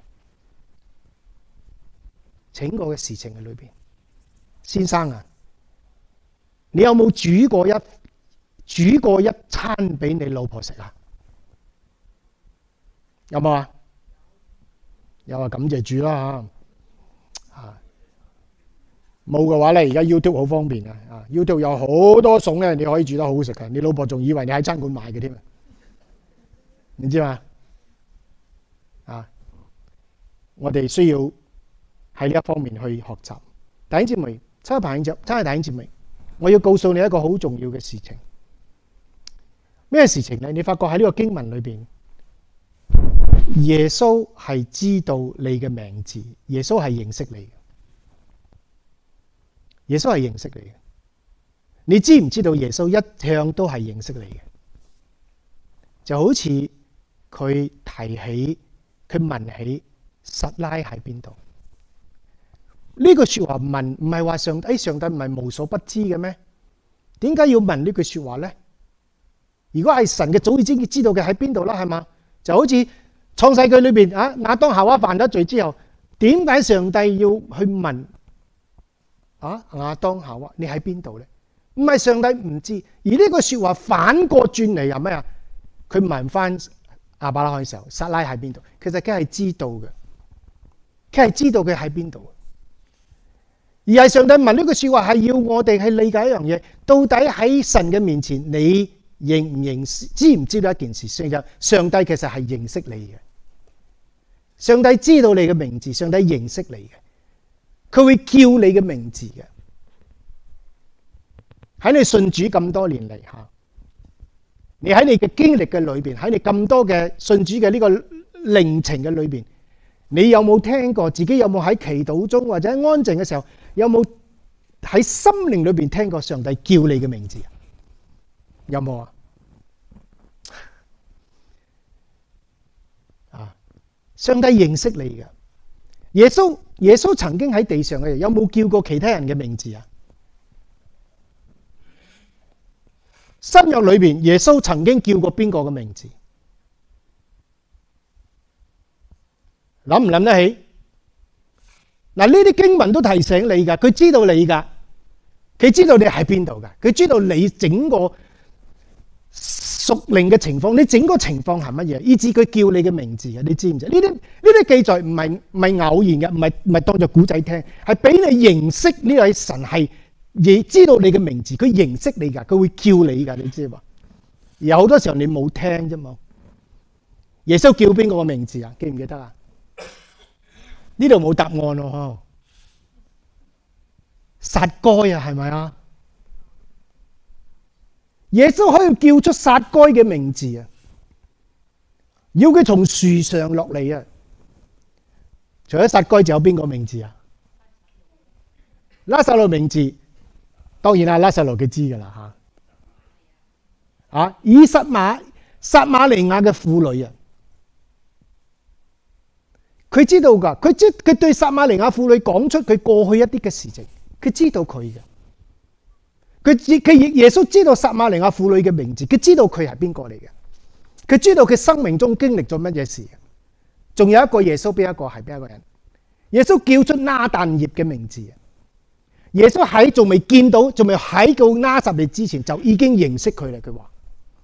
整個嘅事情嘅裏邊。先生啊，你有冇煮過一餐俾你老婆食啊？有冇啊？有啊，感謝主啦吓。冇嘅話咧，而家 YouTube 好方便啊！YouTube 有好多餸咧，你可以煮得好好食嘅。你老婆仲以為你喺餐館買嘅添，你知嘛？我哋需要喺呢一方面去學習。弟兄姊妹，親愛弟兄姊妹，我要告訴你一個好重要嘅事情。咩事情呢？你發覺喺呢個經文裏邊，耶穌係知道你嘅名字，耶穌係認識你嘅，耶穌係認識你嘅。你知唔知道耶穌一向都係認識你嘅？就好似佢提起，佢問起撒拉喺邊度？呢句說話問唔係話上帝唔係無所不知嘅咩？點解要問呢句說話呢？如果係神嘅早已經知道嘅喺邊度啦，係嘛？就好似創世記裏邊亞當夏娃犯咗罪之後，點解上帝要去問亞當夏娃你喺邊度呢？唔係上帝唔知，而呢句說話反過轉嚟又咩啊？佢問翻亞伯拉罕嘅時候，撒拉喺邊度？其實佢係知道嘅，佢係知道佢喺邊度。而係上帝問呢句說話係要我哋去理解一樣嘢，到底喺神嘅面前，你知唔知道一件事？上帝其實係認識你嘅，上帝知道你嘅名字，上帝認識你嘅，佢會叫你嘅名字嘅。喺你信主咁多年嚟吓，你喺你嘅經歷嘅裏邊，喺你咁多嘅信主嘅呢個靈程嘅裏邊，你有冇聽過？自己有冇喺祈禱中或者安靜嘅時候，有冇喺心靈裏邊聽過上帝叫你嘅名字？有冇啊？上帝認識你嘅。耶穌曾經喺地上嘅人，有冇叫過其他人嘅名字啊？新約裏邊，耶穌曾經叫過邊個嘅名字？諗唔諗得起？嗱，呢啲經文都提醒你噶，佢知道你噶，佢知道你喺邊度噶，佢知道你整個屬靈嘅情況，你整個情況係乜嘢，以至佢叫你嘅名字嘅，你知唔知？呢啲記載唔係偶然嘅，唔係當作古仔聽，係俾你認識呢位神係亦知道你嘅名字，佢認識你噶，佢會叫你噶，你知嘛？而好多時候你冇聽啫嘛。耶穌叫邊個嘅名字啊？記唔記得啊？呢度冇答案咯，撒該啊，係咪啊？耶穌可以叫出撒該嘅名字啊，要佢從樹上落嚟啊！除咗撒該，仲有邊個名字啊？拉撒路名字，當然啦，拉撒路佢知噶啦吓。以撒瑪利亞嘅婦女啊，佢知道噶，佢對撒瑪利亞婦女講出佢過去一啲嘅事情，佢知道佢嘅。耶穌知道撒瑪利亞婦女嘅名字，佢知道佢係邊個嚟嘅，佢知道佢生命中經歷咗乜嘢事。仲有一個耶穌，邊一個係邊一個人？耶穌叫出拿但業嘅名字。耶穌喺仲未見到，仲未喺到拿撒勒之前，就已經認識佢啦。佢話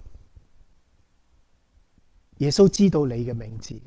耶穌知道你嘅名字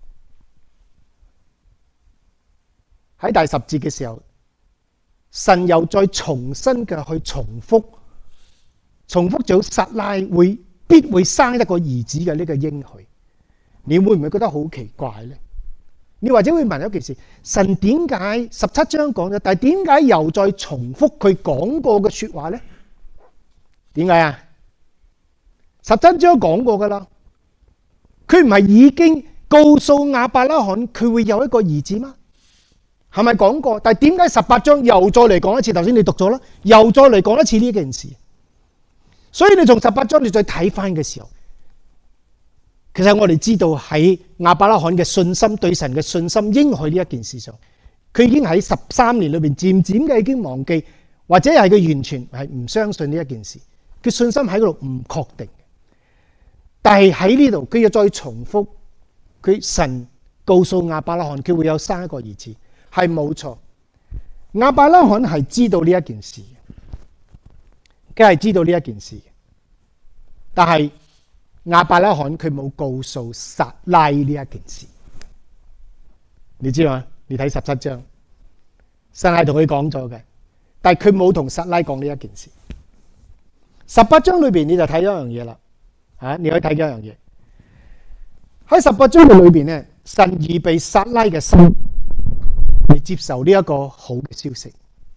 嘅。喺第10節嘅時候，神又再重新嘅去重複咗撒拉必會生一個兒子嘅呢個應許。你會唔會覺得好奇怪呢？你或者會問一件事：神點解17章講咗，但係點解又再重複佢講過嘅說話呢？點解啊？17章講過噶啦，佢唔係已經告訴亞伯拉罕佢會有一個兒子嗎？係咪講過？但係點解18章又再嚟講一次？頭先你讀咗啦，又再嚟講一次呢件事。所以你從18章你再睇翻嘅時候，其實我哋知道喺亞伯拉罕嘅信心，對神嘅信心應許呢一件事上，佢已經喺13年裏邊漸漸嘅已經忘記，或者係佢完全係唔相信呢一件事，佢信心喺嗰度唔確定。但係喺呢度佢要再重複，佢神告訴亞伯拉罕佢會有生一個兒子。係冇錯，亞伯拉罕係知道呢一件事，佢係知道呢一件事，但係亞伯拉罕佢冇告訴撒拉呢一件事，你知嘛？你睇17章，神係同佢講咗嘅，但係佢冇同撒拉講呢一件事。18章裏邊你就睇咗一樣嘢啦，你可以睇咗一樣嘢喺18章嘅裏邊咧，神預備撒拉嘅心嚟接受呢一個好嘅消息，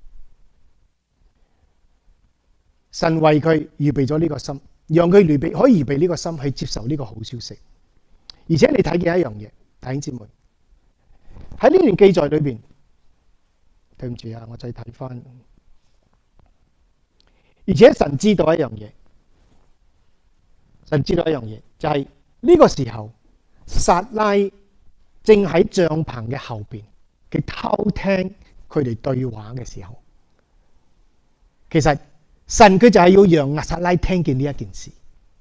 神為佢預備咗呢個心，讓佢可以預備呢個心去接受呢個好消息。而且你睇見一樣嘢，弟兄姊妹喺呢段記載裏邊，對唔住啊，我再睇翻。而且神知道一樣嘢，神知道一樣嘢，就係呢個時候撒拉正喺帳篷嘅後邊。佢偷聽佢哋對話嘅時候，其實神佢就係要讓撒拉聽見呢一件事。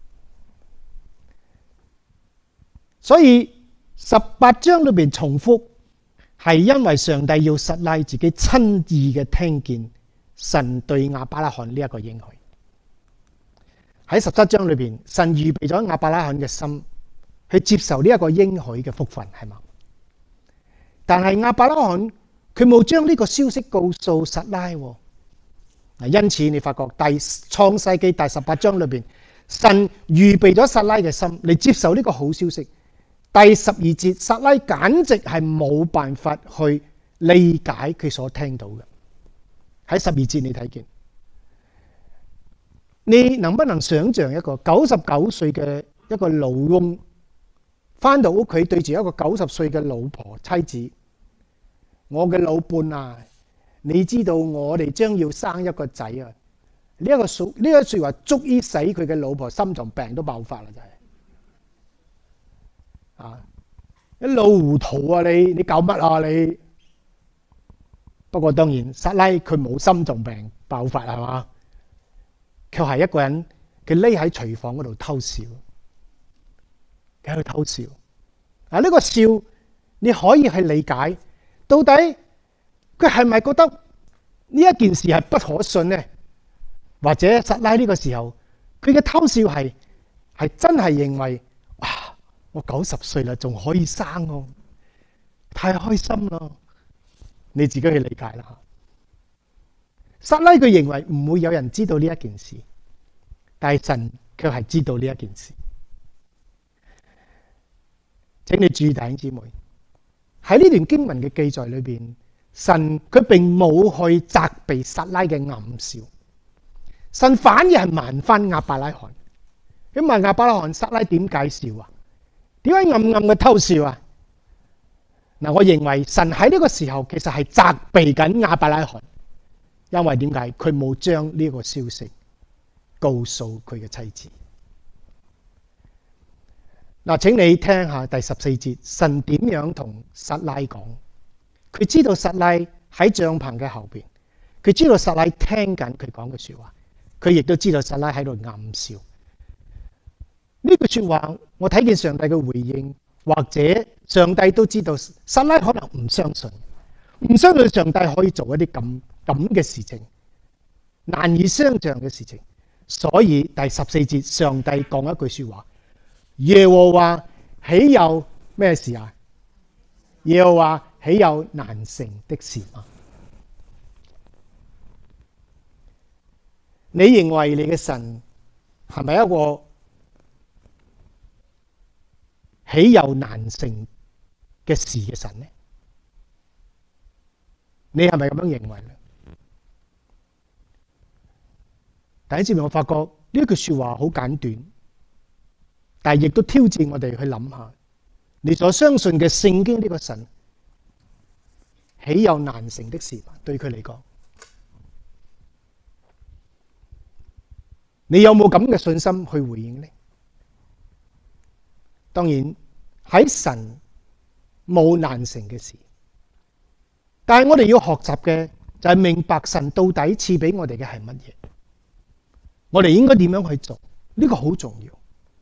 所以18章裏邊重複，係因為上帝要撒拉自己親自嘅聽見神對亞伯拉罕呢一個應許。喺17章裏邊，神預備咗亞伯拉罕嘅心去接受呢一個應許嘅福分，係嘛？但係亞伯拉罕佢冇將呢個消息告訴撒拉，因此你發覺創世記第18章裏邊， 神預備咗撒拉嘅心嚟接受呢個好消息。第12節，撒拉簡直係冇辦法去理解佢所聽到嘅。喺12節你睇見，你能不能想象一個99歲嘅一個老翁翻到屋企對住一個90歲嘅老婆妻子，我嘅老伴啊，你知道我哋將要生一個仔啊！呢一句說話足以使佢嘅老婆心臟病都爆發啦，真係啊！一老糊塗啊你搞乜啊你？不過當然撒拉佢冇心臟病爆發係嘛，佢係一個人，佢匿喺廚房嗰度偷笑，佢喺度偷笑。啊，呢個笑你可以去理解，到底佢係咪覺得呢一件事係不可信呢？或者撒拉呢個時候佢嘅偷笑係真係認為哇，我90歲啦仲可以生喎，太開心啦！你自己去理解啦。撒拉佢認為唔會有人知道呢一件事，但係神卻係知道呢一件事。請你注意弟兄姊妹，喺呢段經文嘅記載裏邊，神佢並冇去責備撒拉嘅暗笑，神反而係問翻亞伯拉罕，佢問亞伯拉罕，撒拉點解笑啊？點解暗暗嘅偷笑啊？嗱，我認為神喺呢個時候其實係責備緊亞伯拉罕，因為點解佢冇將呢個消息告訴佢嘅妻子。嗱，請你聽下第14節，神點樣同撒拉講？佢知道撒拉喺帳篷嘅後邊，佢知道撒拉聽緊佢講嘅說話，佢亦都知道撒拉喺度暗笑。呢句說話，我睇見上帝嘅回應，或者上帝都知道撒拉可能唔相信，唔相信上帝可以做一啲咁嘅事情，難以想象嘅事情。所以第14節，上帝講一句說話。耶和華豈有咩事啊？耶和華豈有難成的事嗎？你認為你嘅神係咪一個豈有難成嘅事嘅神呢？你係咪咁樣認為呢？第一次我發覺呢句說話好簡短，但係亦都挑戰我哋去諗下，你所相信嘅聖經呢個神，豈有難成的事嗎？對佢嚟講，你有冇咁嘅信心去回應呢？當然喺神冇難成嘅事，但係我哋要學習嘅就係明白神到底賜俾我哋嘅係乜嘢，我哋應該點樣去做，呢個好重要。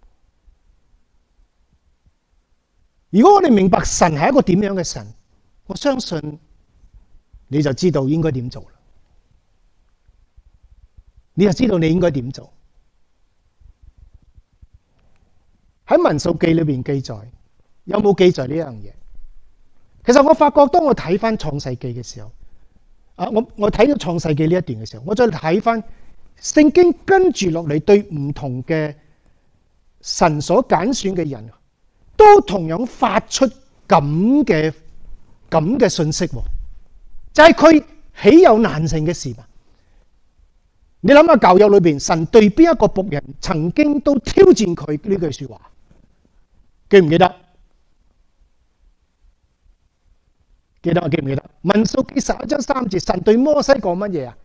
如果我哋明白神係一個點樣嘅神，我相信你就知道應該點做啦。你就知道你應該點做。喺民數記裏邊記載，有冇記載呢樣嘢？其實我發覺當我睇翻創世記嘅時候，我睇到創世記呢一段嘅時候，我再睇翻聖經跟住落嚟，對唔同嘅神所揀選嘅人，都同樣發出咁嘅信息，就係佢豈有難成嘅事嘛？你諗下舊約裏邊，神對邊一個僕人曾經都挑戰佢呢句說話？記唔記得？記得，我記唔記得？民數記11章3節，神對摩西講乜嘢啊？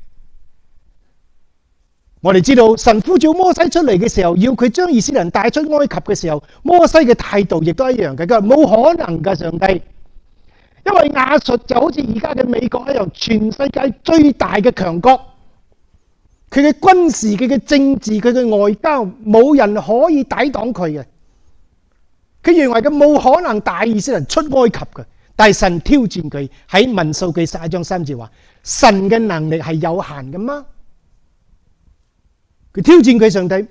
我哋知道神呼召摩西出嚟嘅時候，要佢將以色列人帶出埃及嘅時候，摩西嘅態度亦都一樣嘅，佢話冇可能㗎，上帝，因為亞述就好似而家嘅美國一樣，全世界最大嘅強國，佢嘅軍事、佢嘅政治、佢嘅外交，冇人可以抵擋佢嘅。佢認為佢冇可能帶以色列人出埃及嘅，但係神挑戰佢，喺民數記11章3節話，神嘅能力係有限嘅嗎？佢挑戰佢，上帝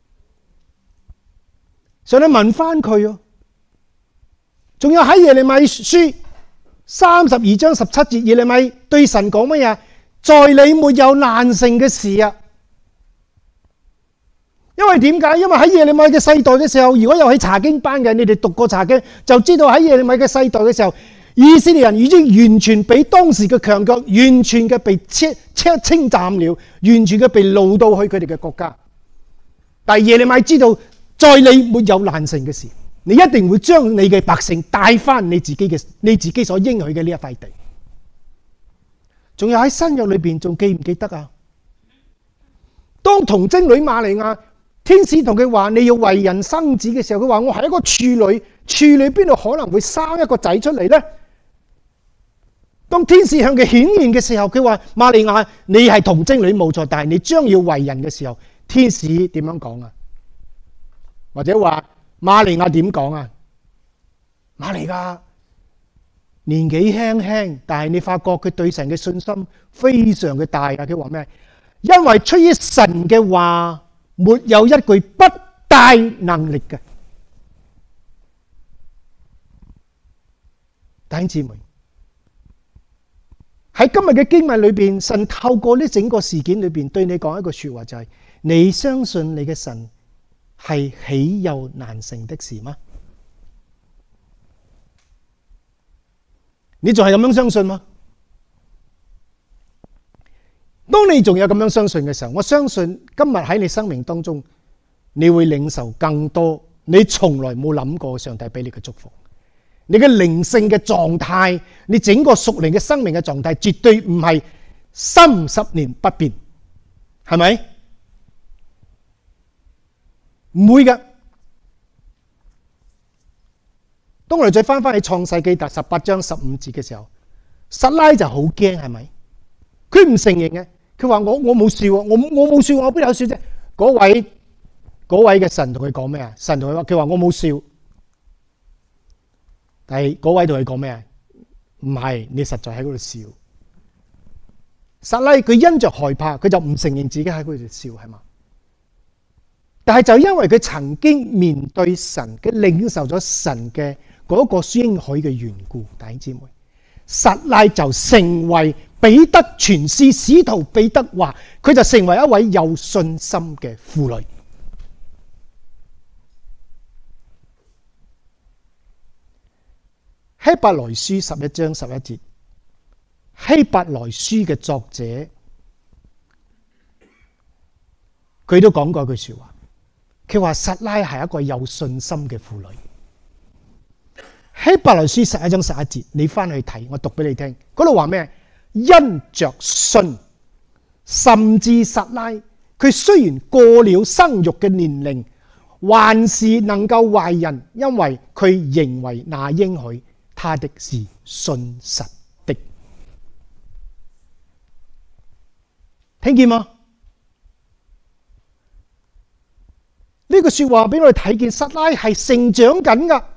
問翻佢哦。仲有喺耶利米書32章17節，耶利米對神講乜嘢？在你沒有難成嘅事啊！ 因為點解？因為喺耶利米嘅世代嘅時候，如果有喺查經班嘅，你哋讀過查經，就知道喺耶利米嘅世代嘅時候，以色列人已經完全俾當時嘅強國完全嘅被清斬了，完全嘅被擄到去佢哋嘅國家。但係耶利米知道，在你沒有難成嘅事，你一定會將你嘅百姓帶翻你自己所應許嘅呢一塊地。仲有喺新約裏邊，仲記唔記得啊？當童貞女瑪利亞天使同佢話你要為人生子嘅時候，佢話我係一個處女，處女邊度可能會生一個仔出嚟呢？當天使向佢顯現嘅時候，佢話瑪利亞你係童貞女冇錯，但係你將要為人嘅時候，天使點樣講啊？或者話瑪利亞點講啊？瑪利亞年紀輕輕，但係你發覺佢對神嘅信心非常嘅大啊！佢話咩？因為出於神嘅話，沒有一句不帶能力嘅。弟兄姊妹，喺今日嘅經文裏邊，神透過呢整個事件裏邊對你講一個說話，就係你相信你嘅神係豈有難成的事嗎？你仲係咁樣相信嗎？當你仲有咁樣相信嘅時候，我相信今日喺你生命當中，你會領受更多你從來冇諗過上帝俾你嘅祝福。你嘅靈性嘅狀態，你整個屬靈嘅生命嘅狀態，絕對唔係30年不變，係咪？唔會嘅。當我哋再翻去創世記第18章15節嘅時候，撒拉就好驚，係咪？佢唔承認嘅，佢話我冇笑，我冇笑，我邊有笑啫？嗰位嘅神同佢講咩啊？神同佢話，佢話我冇笑，但係嗰位同佢講咩啊？唔係，你實在喺嗰度笑。撒拉佢因着害怕，佢就唔承認自己喺嗰度笑，係嘛？但係就因為佢曾經面對神，佢領受咗神嘅嗰個應許嘅緣故，弟兄姊妹，撒拉就成為彼得傳師使徒彼得話，佢就成為一位有信心嘅婦女。希伯來書11章11節，希伯來書嘅作者佢都講過一句說話，佢話撒拉係一個有信心嘅婦女。希伯來書11章11節，你翻去睇，我讀俾你聽。嗰度話咩？因着信，甚至撒拉，佢雖然過了生育嘅年齡，還是能夠懷孕，因為佢認為那應許他的是信實的。聽見嗎？呢個說話俾我哋睇見，撒拉係成長緊噶。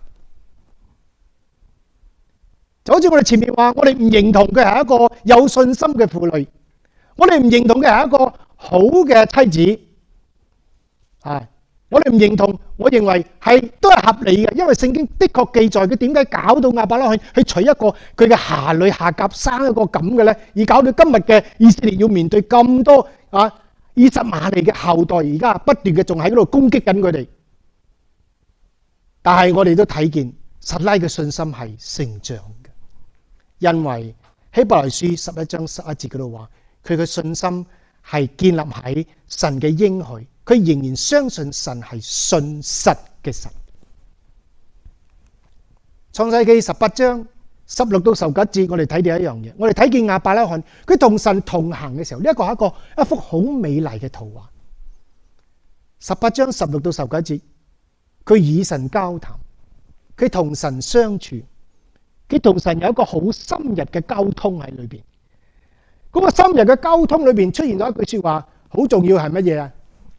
就好似我哋前面話，我哋唔認同佢係一個有信心嘅婦女，我哋唔認同佢係一個好嘅妻子，我哋唔認同，我認為都係合理嘅，因為聖經的確記載佢點解搞到亞伯拉罕去娶一個佢嘅下女夏甲生一個咁嘅咧，而搞到今日嘅以色列要面對咁多以實瑪利嘅後代，而家不斷嘅仲喺嗰度攻擊緊佢哋。但係我哋都睇見撒拉嘅信心係成長嘅，因為希伯來書11章11節嗰度話，佢嘅信心係建立喺神嘅應許，佢仍然相信神係信實嘅神。創世記18章16到19節，我哋睇到一樣嘢，我哋睇見亞伯拉罕佢同神同行嘅時候，呢一個係一幅好美麗嘅圖畫。18章16到19節，佢與神交談，佢同神相處，佢同神有一個好深入嘅溝通喺裏邊。嗰個深入嘅溝通裏邊出現咗一句說話，好重要，係乜嘢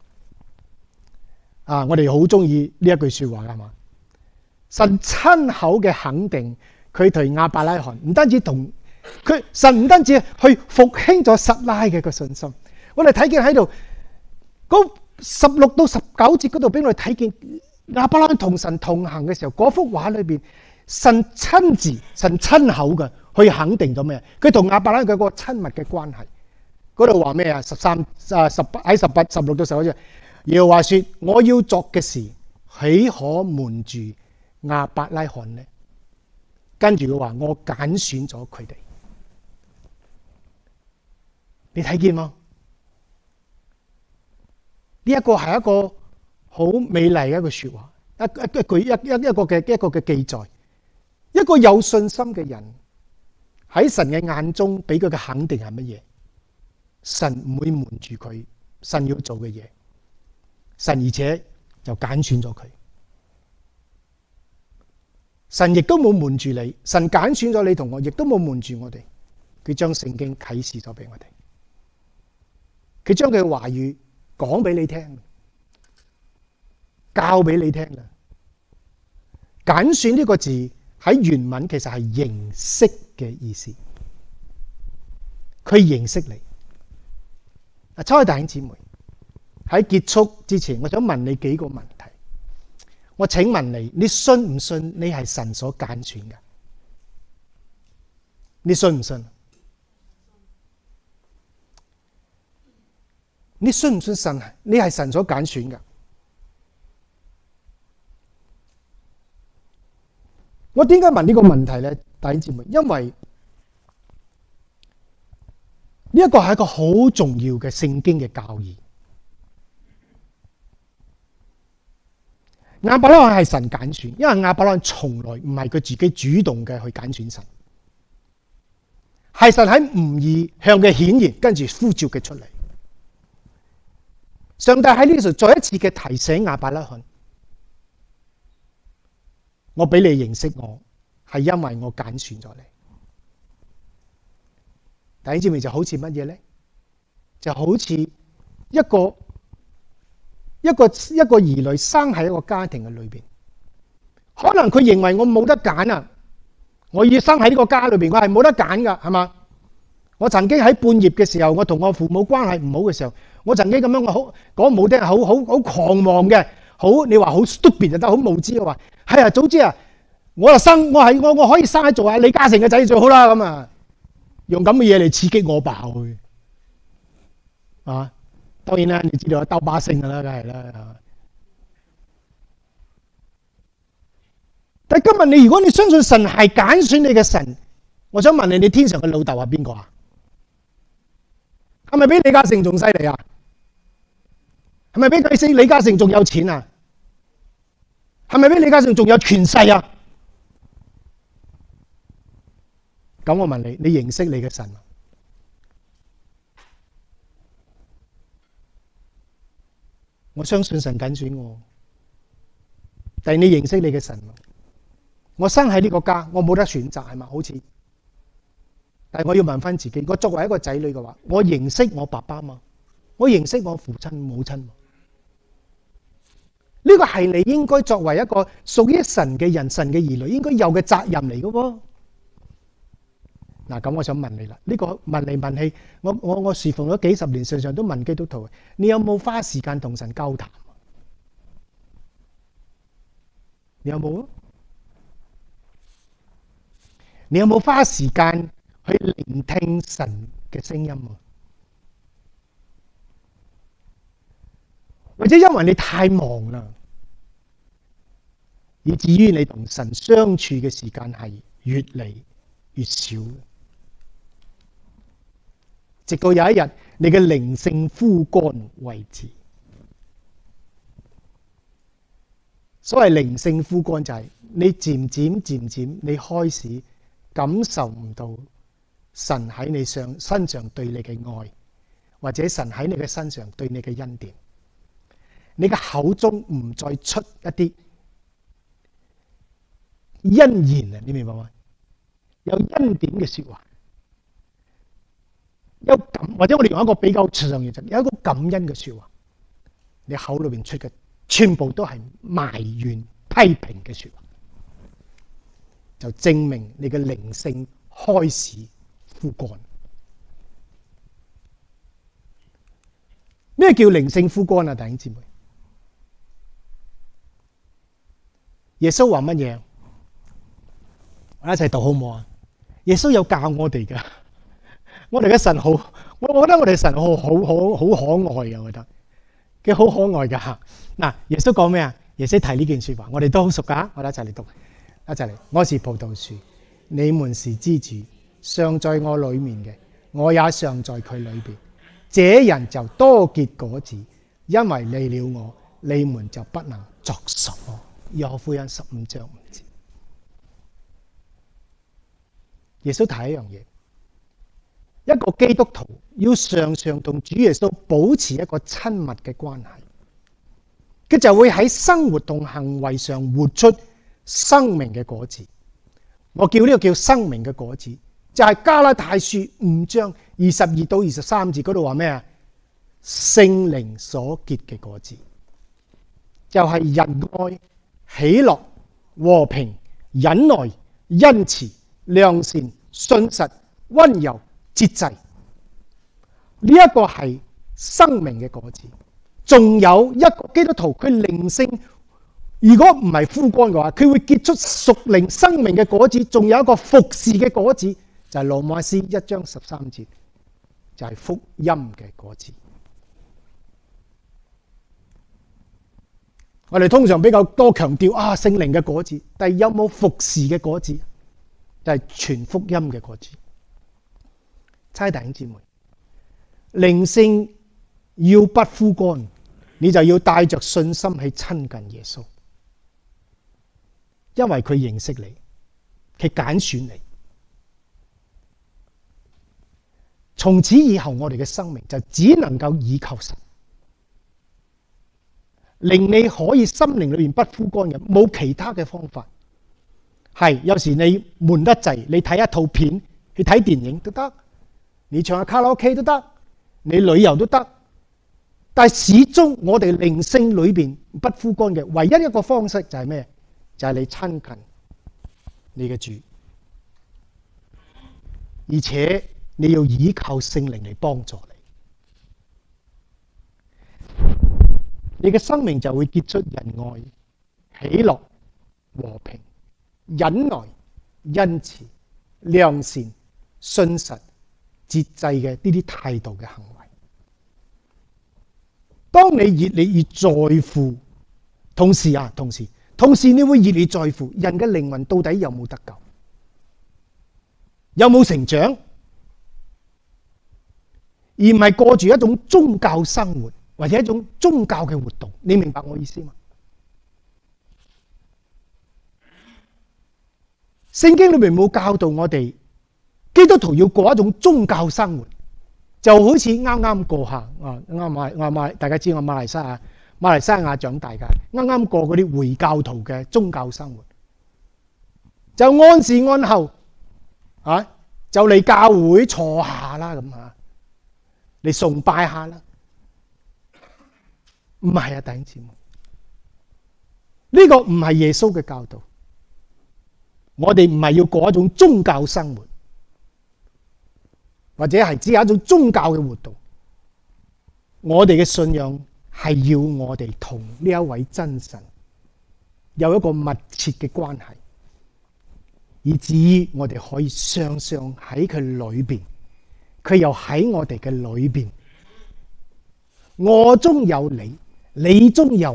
啊？我哋好中意呢一句說話，係嘛？神親口嘅肯定佢同亞伯拉罕，唔單止同佢，神唔單止去復興咗撒拉嘅個信心。我哋睇見喺度嗰16到19節嗰度，俾我哋睇見亞伯拉罕同神同行嘅時候，嗰幅畫裏邊，神親口嘅去肯定咗咩？佢同亞伯拉罕佢個親密嘅關係。嗰度話咩啊？18喺16到19節， 耶和華說：我要作嘅事，豈可瞞住亞伯拉罕呢？跟住佢話：我揀選咗佢哋。你睇見嗎？呢一個係一個好美麗嘅一句說話，一個嘅記載。一個有信心嘅人喺神嘅眼中俾佢嘅肯定係乜嘢？神唔會瞞住佢，神要做嘅嘢，神而且就揀選咗佢。神亦都冇瞞住你，神揀選咗你同我，亦都冇瞞住我哋。佢將聖經啟示咗俾我哋，佢將佢嘅話語講俾你聽，教俾你聽啦。揀選呢個字喺原文其實係認識嘅意思，佢認識你。親愛弟兄姊妹，喺結束之前，我想問你幾個問題。我請問你，你信唔信你係神所揀選嘅？你信唔信？你信唔信神？你係神所揀選嘅？我點解問呢個問題呢？弟兄姊妹，因為呢一個係一個好重要嘅聖經嘅教義。亞伯拉罕係神揀選，因為亞伯拉罕從來唔係佢自己主動嘅去揀選神，係神喺唔義向佢顯現，跟住呼召佢出嚟。上帝喺呢度再一次嘅提醒亞伯拉罕：我俾你認識我，係因為我揀選咗你。弟兄姊妹，就好似乜嘢咧？就好似一個兒女生喺一個家庭嘅裏邊，可能佢認為我冇得揀啊！我要生喺呢個家裏邊，我係冇得揀噶，係嘛？我曾經喺半夜嘅時候，我同我父母關係唔好嘅時候，我曾經咁樣，我好講唔好聽，好狂妄嘅，好你話好 stupid 就得，好無知嘅話，係啊，早知啊，我可以生喺做下李嘉誠嘅仔最好啦，咁啊，用咁嘅嘢嚟刺激我爆佢啊！當然啦，你知道兜巴星噶啦，梗係啦。但係今日如果你相信神係揀選你嘅神，我想問你，你天上嘅老豆係邊個啊？係咪比李嘉誠仲犀利啊？係咪比李嘉誠仲有錢啊？係咪比李嘉誠仲有權勢啊？咁我問你，你認識你嘅神嗎？我相信神揀選我，但係你認識你嘅神嗎？我生喺呢個家，我冇得選擇係嘛？好似，但係我要問翻自己，我作為一個仔女嘅話，我認識我爸爸嘛？我認識我父親母親嘛？呢個係你應該作為一個屬於神嘅人、神嘅兒女應該有嘅責任嚟嘅喎。嗱，咁我想問你啦，呢個問嚟問去，我侍奉咗幾十年，常常都問基督徒，你有冇花時間同神交談？你有冇啊？你有冇花時間去聆聽神嘅聲音啊？或者因為你太忙啦，以至於你同神相處嘅時間係越嚟越少。直到有一日，你嘅靈性枯乾為止。所謂靈性枯乾就係你漸漸，你開始感受唔到神喺你身上對你嘅愛，或者神喺你嘅身上對你嘅恩典。你嘅口中唔再出一啲恩言啊！你明白嗎？有恩典嘅說話。有感，或者我哋用一個比較長嘅就有一個感恩嘅說話，你口裏邊出嘅全部都係埋怨批評嘅說話，就證明你嘅靈性開始枯乾。咩叫靈性枯乾啊？弟兄姊妹，耶穌話乜嘢？我一齊讀好唔好啊？耶穌有教我哋噶。我哋嘅神好，我覺得我哋神好可愛嘅，我覺得佢好可愛㗎嚇。嗱，耶穌講咩啊？耶穌提呢件説話，我哋都好熟㗎。我哋一齊嚟讀，一齊嚟。我是葡萄樹，你們是枝子，常在我裡面嘅，我也常在佢裏邊。這人就多結果子，因為離了我，你們就不能作什麼。約翰福音15章5節。耶穌提一樣嘢，一個基督徒要常常同主耶穌保持一個親密嘅關係，佢就會喺生活同行為上活出生命嘅果子。我叫呢個叫生命嘅果子，就係加拉太書5章22到23節嗰度話咩啊？聖靈所結嘅果子，就係仁愛、喜樂、和平、忍耐、恩慈、良善、信實、溫柔、節制。呢一個係生命嘅果子。仲有一個基督徒，佢靈性如果唔係枯乾嘅話，佢會結出屬靈生命嘅果子。仲有一個服侍嘅果子，就係羅馬書1章13節，就係福音嘅果子。我哋通常比較多強調聖靈嘅果子，但係有冇服侍嘅果子？就係傳福音嘅果子。親愛的弟兄姊妹，靈性要不枯乾，你就要帶着信心去親近耶穌，因為佢認識你，佢揀選你。從此以後，我哋嘅生命就只能夠倚靠神，令你可以心靈裏面不枯乾嘅，冇其他嘅方法。係有時你悶得滯，你睇一套片，去睇電影都得，你唱下卡拉 OK 都得，你旅遊都得。但係始終我哋靈性裏邊不枯乾嘅唯一一個方式就係咩？就係你親近你嘅主，而且你要依靠聖靈嚟幫助你，你嘅生命就會結出仁愛、喜樂、和平、忍耐、恩慈、良善、信實、節制嘅呢啲態度嘅行為。當你越嚟越在乎，同時你會越嚟越在乎人嘅靈魂到底有冇得救，有冇成長，而唔係過住一種宗教生活或者一種宗教嘅活動。你明白我意思嗎？聖經裏面冇教導我哋基督徒要過一種宗教生活，就好似啱啱過下大家知我馬來西亞長大嘅，啱啱過嗰啲回教徒嘅宗教生活，就按時按候就嚟教會坐下啦咁嚟崇拜下啦。唔係啊，弟兄姊妹，呢個唔係耶穌嘅教導。我哋唔係要過一種宗教生活，或者係只有一種宗教嘅活動。我哋嘅信仰係要我哋同呢一位真神有一個密切嘅關係，以至於我哋可以常常喺佢裏邊，佢又喺我哋嘅裏邊。我中有你，你中有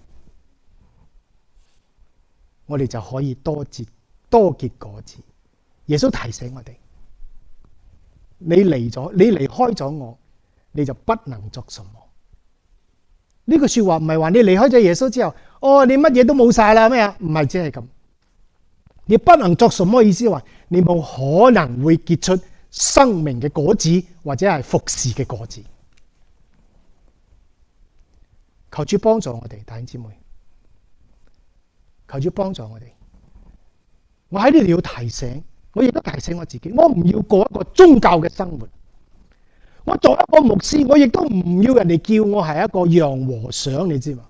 我哋就可以多結果子。耶穌提醒我哋，你離開咗我，你就不能作什麼。呢句說話唔係話你離開咗耶穌之後，你乜嘢都冇晒啦咩啊？唔係只係咁，你不能作什麼意思話你冇可能會結出生命嘅果子，或者係服侍嘅果子。求主幫助我哋，弟兄姊妹，求主幫助我哋。我喺呢度要提醒，我亦都提醒我自己，我唔要過一個宗教嘅生活。我做一個牧師，我亦都唔要人哋叫我係一個洋和尚，你知嘛？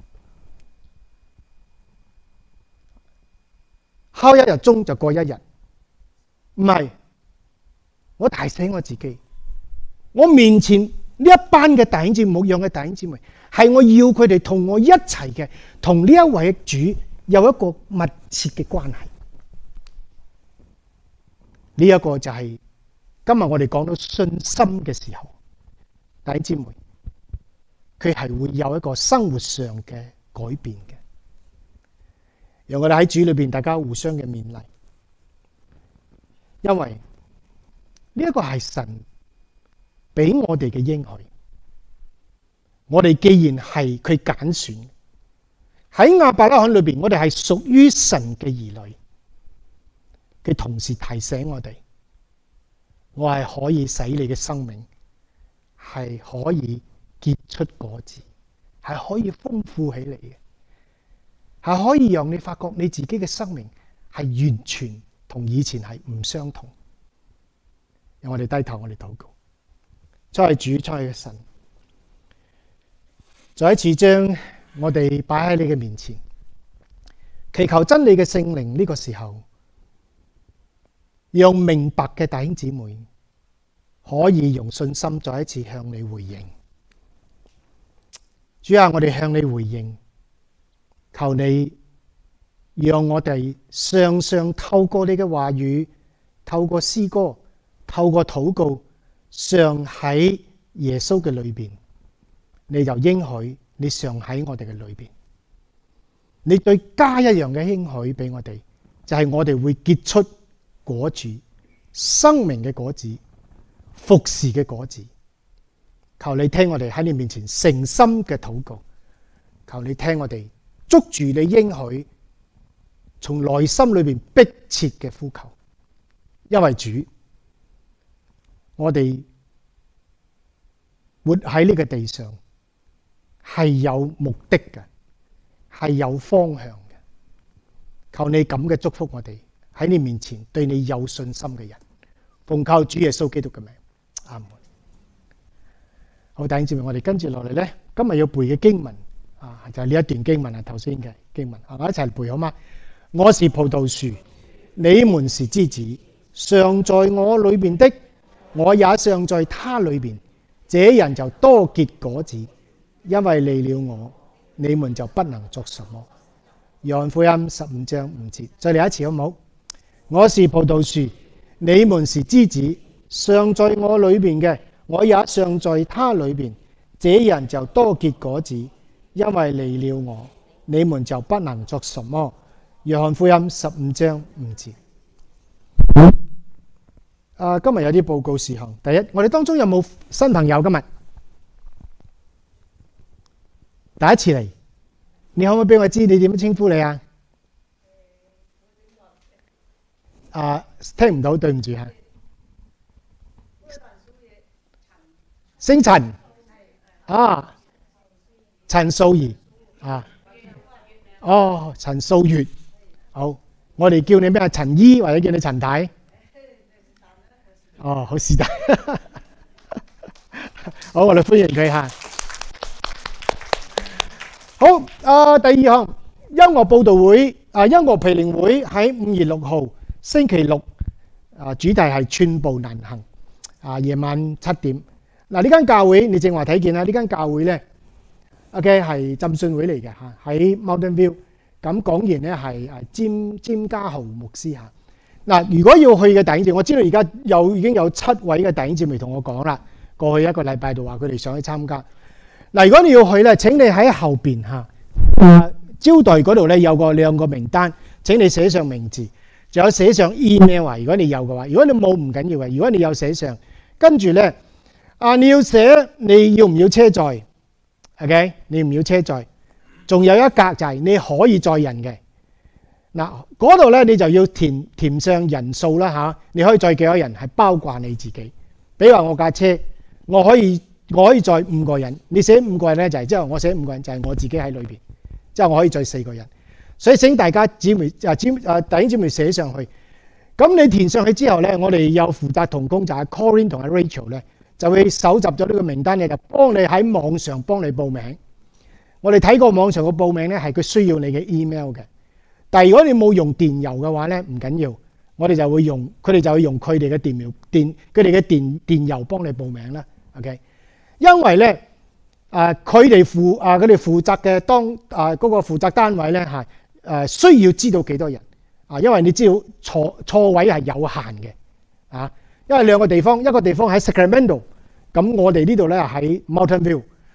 敲一日鐘就過一日，唔係。我提醒我自己，我面前呢一班嘅弟兄姊妹、牧養嘅弟兄姊妹，係我要佢哋同我一齊嘅，同呢一位主有一個密切嘅關係。呢一個就係今日我哋講到信心嘅時候，弟兄姊妹， 佢係會有一個生活上嘅改變嘅。讓我哋喺主裏邊，大家互相嘅勉勵，因為呢一個係神俾我哋嘅應許。我哋既然係佢揀選，喺亞伯拉罕裏邊，我哋係屬於神嘅兒女。佢同時提醒我哋，我係可以使你嘅生命係可以結出果子，係可以豐富起嚟嘅，係可以讓你發覺你自己嘅生命係完全同以前係唔相同。讓我哋低頭，我哋禱告。再係主，再係神，再一次將我哋擺喺你嘅面前，祈求真理嘅聖靈呢個時候，讓明白嘅弟兄姊妹可以用信心再一次向你回應。主啊，我哋向你回應，求你讓我哋常常透過你嘅話語，透過詩歌，透過禱告，常喺耶穌嘅裏邊，你就應許你常喺我哋嘅裏邊。你對加一樣嘅應許俾我哋，就係我哋會結出果子，生命嘅果子，服侍嘅果子。求你聽我哋喺你面前誠心嘅禱告，求你聽我哋捉住你應許，從內心裏邊迫切嘅呼求。因為主，我哋活喺呢個地上係有目的嘅，係有方向嘅。求你咁嘅祝福我哋喺你面前對你有信心嘅人，奉靠主耶穌基督嘅名，阿門。好，弟兄姊妹，我哋跟住落嚟咧，今日要背嘅經文啊，就係呢一段經文啊，頭先嘅經文，我一齊背好嗎？我是葡萄樹，你們是枝子，常在我裏邊的，我也常在他裏邊，這人就多結果子，因為離了我，你們就不能作什麼。約翰福音15章5節，再嚟一次好唔好？我是葡萄樹，你們是枝子，常在我裏邊嘅，我也常在他裏邊，這人就多結果子，因為離了我，你們就不能作什麼。約翰福音15章5節。今日有啲報告事項。第一，我哋當中有冇新朋友？今日第一次嚟，你可唔可以俾我知你點樣稱呼你啊？聽唔到，對唔住嚇。姓陳啊，陳素儀啊，哦，陳素月，好，我哋叫你咩啊？陳姨或者叫你陳太？哦，好是但，好，我哋歡迎佢嚇。好，第二項音樂佈道會音樂培靈會喺5月6號星期六，主題係寸步難行，夜晚7點。嗱，呢間教會你正話睇見啦，呢間教會咧 ，OK 係浸信會嚟嘅嚇，喺 Mountain View。咁講員咧係詹家豪牧師嚇。嗱，如果要去嘅弟兄姊妹，我知道而家已經有7位嘅弟兄姊妹同我講啦，過去一個禮拜度話佢哋想去參加。嗱，如果你要去咧，請你喺後邊嚇，招待嗰度咧有兩個名單，請你寫上名字，仲有寫上 email 啊。如果你有嘅話，如果你冇唔緊要嘅，如果你有寫上，跟住咧你要寫你要唔要車載 ，OK？ 你唔要車載，仲有一格就係你可以載人嘅。嗱，嗰度咧你就要填上人數啦嚇，你可以載幾多人係包括你自己。比如話我架車，我可以載5個人，你寫5個人咧就係之後我寫5個人就係我自己喺裏邊，之後我可以載4個人。所以請大家姊妹弟兄姊妹寫上去。咁你填上去之後咧，我哋有負責同工就係 Corinne 同阿 Rachel 咧，就會搜集咗呢個名單嘅，就幫你喺網上幫你報名。我哋睇過網上嘅報名咧，係佢需要你嘅 email 嘅。但係如果你冇用電郵嘅話咧，唔緊要，我哋就會用佢哋就會用佢哋嘅電郵幫你報名啦。OK， 因為咧佢哋負責嘅嗰個負責單位咧係需要知道幾多人因為你知道錯位係有限嘅因為兩個地方，一個地方喺 Sacramento， 咁我哋呢度咧喺 Mountain View，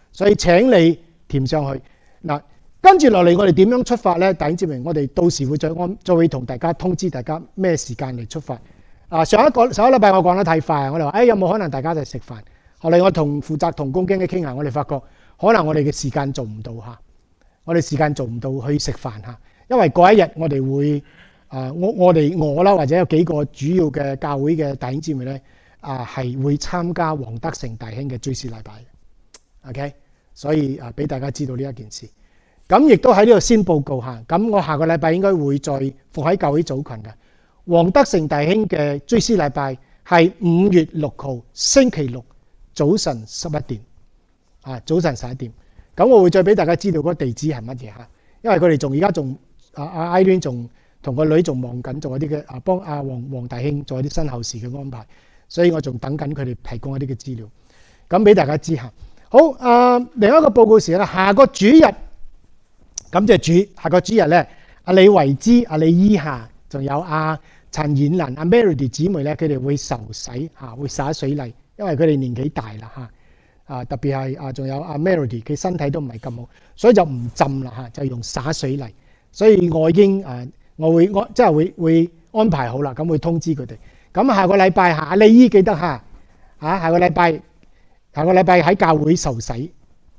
所以請你填上去嗱。跟住落嚟，我哋點樣出發呢？弟兄姊妹，我哋到時會再會同大家通知大家咩時間嚟出發。上一個禮拜我講得太快，我哋話有冇可能大家就食飯？後嚟我負責同公經嘅傾下，我哋發覺可能我哋嘅時間做唔到嚇，我哋時間做唔到去食飯嚇，因為嗰一日我哋會我啦，或者有幾個主要嘅教會嘅弟兄姊妹咧係會參加黃德成弟兄嘅追思禮拜嘅 ，OK， 所以俾大家知道呢一件事。咁亦都喺呢度先報告下。咁我下個禮拜應該會再復喺教會組群嘅黃德成弟兄嘅追思禮拜，係5月6號星期六早晨11點早晨11點。咁我會再俾大家知道嗰個地址係乜嘢嚇，因為佢哋而家仲阿 Irene 仲同個女仲忙緊做一啲嘅幫阿黃弟兄做一啲身後事嘅安排，所以我仲等緊佢哋提供一啲嘅資料，咁俾大家知下。好另一個報告時間啦，下個主日。感謝主，下個主日咧，阿李維之、阿李依夏，仲有阿陳彥蘭、阿 Melody 姊妹咧，佢哋會受洗會灑水禮，因為佢哋年紀大啦特別係仲有阿 Melody， 佢身體都唔係咁好，所以就唔浸啦就用灑水禮。所以我已經我即係會安排好啦，咁會通知佢哋。咁下個禮拜阿李姨記得下個禮拜喺教會受洗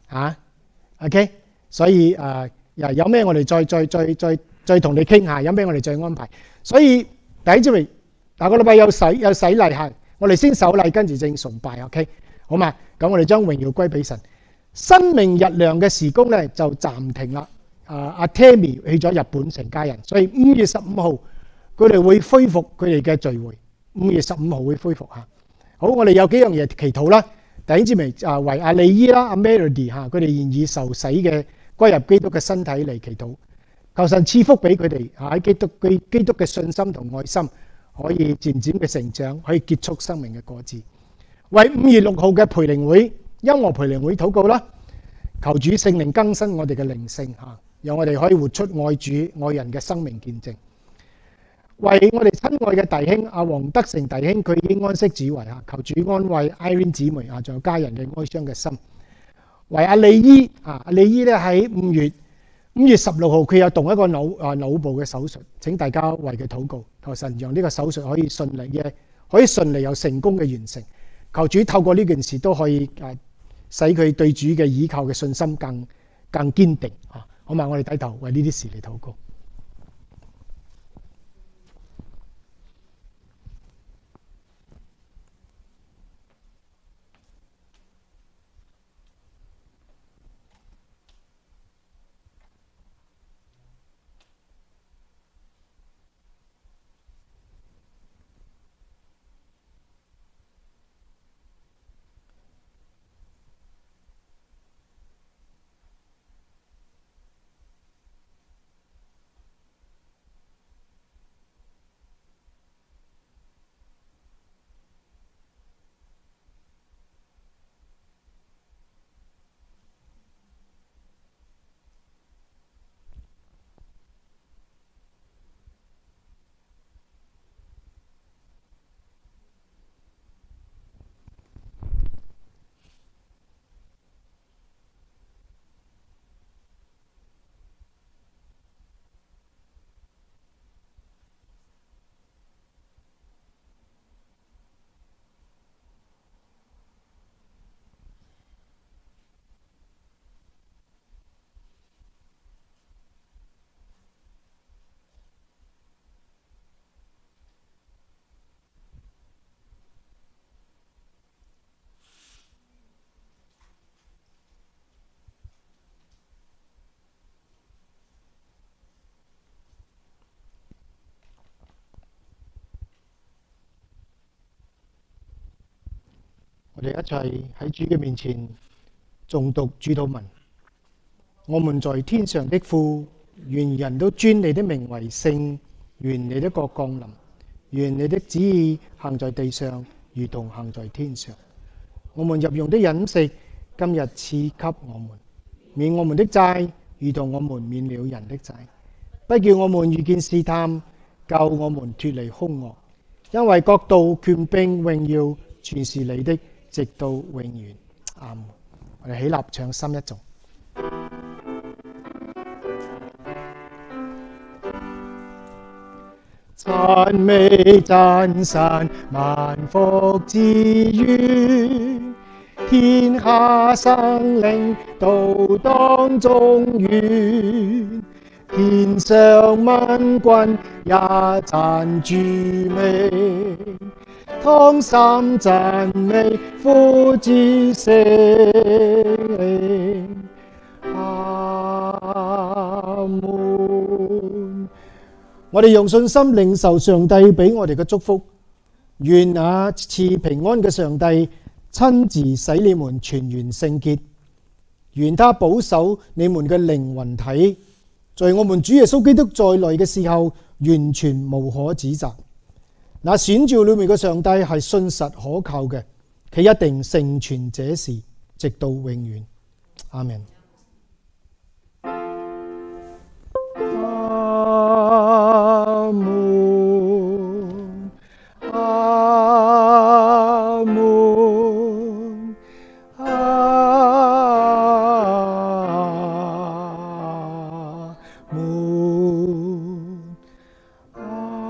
OK， 所以有咩我哋再同你傾下，有咩我哋再安排。所以弟兄姊妹，下個禮拜有洗禮嚇，我哋先守禮，跟住正崇拜 OK， 好嘛？咁我哋將榮耀歸俾神。生命日亮嘅時工咧就暫停啦。阿 Tammy 去咗日本成家人，所以5月15號佢哋會恢復佢哋嘅聚會。5月15號會恢復嚇。好，我哋有幾樣嘢祈禱啦。弟兄姊妹為阿利姨啦、阿 Melody 佢哋願意受洗嘅歸入基督嘅身體嚟祈禱，求神賜福俾佢哋喺基督嘅信心同愛心可以漸漸嘅成長，可以結束生命嘅果子。為5月6號嘅培靈會音樂培靈會禱告啦，求主聖靈更新我哋嘅靈性讓我哋可以活出愛主愛人嘅生命見證。為我哋親愛嘅弟兄阿黃德成弟兄，佢已經安息主懷求主安慰 Irene 姊妹仲有家人嘅哀傷嘅心。為阿利姨阿利姨咧喺5月16號佢有動一個腦部嘅手術，請大家為佢禱告，求神讓呢個手術可以順利又成功嘅完成。求主透過呢件事都可以使佢對主嘅倚靠嘅信心更堅定好嘛？我哋低頭為呢啲事嚟禱告。我哋一齊喺主嘅面前誦讀主禱文。我們在天上的父，願人都尊你的名為聖，願你的國降臨，願你的旨意行在地上，如同行在天上。我們日用的飲食，今日賜給我們，免我們的債，如同我們免了人的債，不叫我們遇見試探，救我們脫離兇惡。因為國度、權柄、榮耀，全是你的，直到永遠。阿門。 我哋起立唱心一頌。讚美真神，萬福之源，天下生靈都當中願，天上萬軍也讚主名，同心讚美父子聖靈。阿門。我哋用信心領受上帝俾我哋嘅祝福，願那賜平安嘅上帝親自使你們全然聖潔，願他保守你們嘅靈魂體，在我們主耶穌基督再來嘅時候完全無可指責。那選召你們嘅上帝係信實可靠嘅，佢一定成全這事，直到永遠。阿們。阿門，阿門，阿門，阿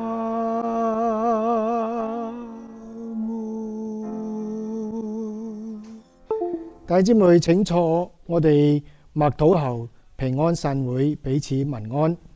門。弟兄姊妹請坐，我哋默禱後平安散會，彼此問安。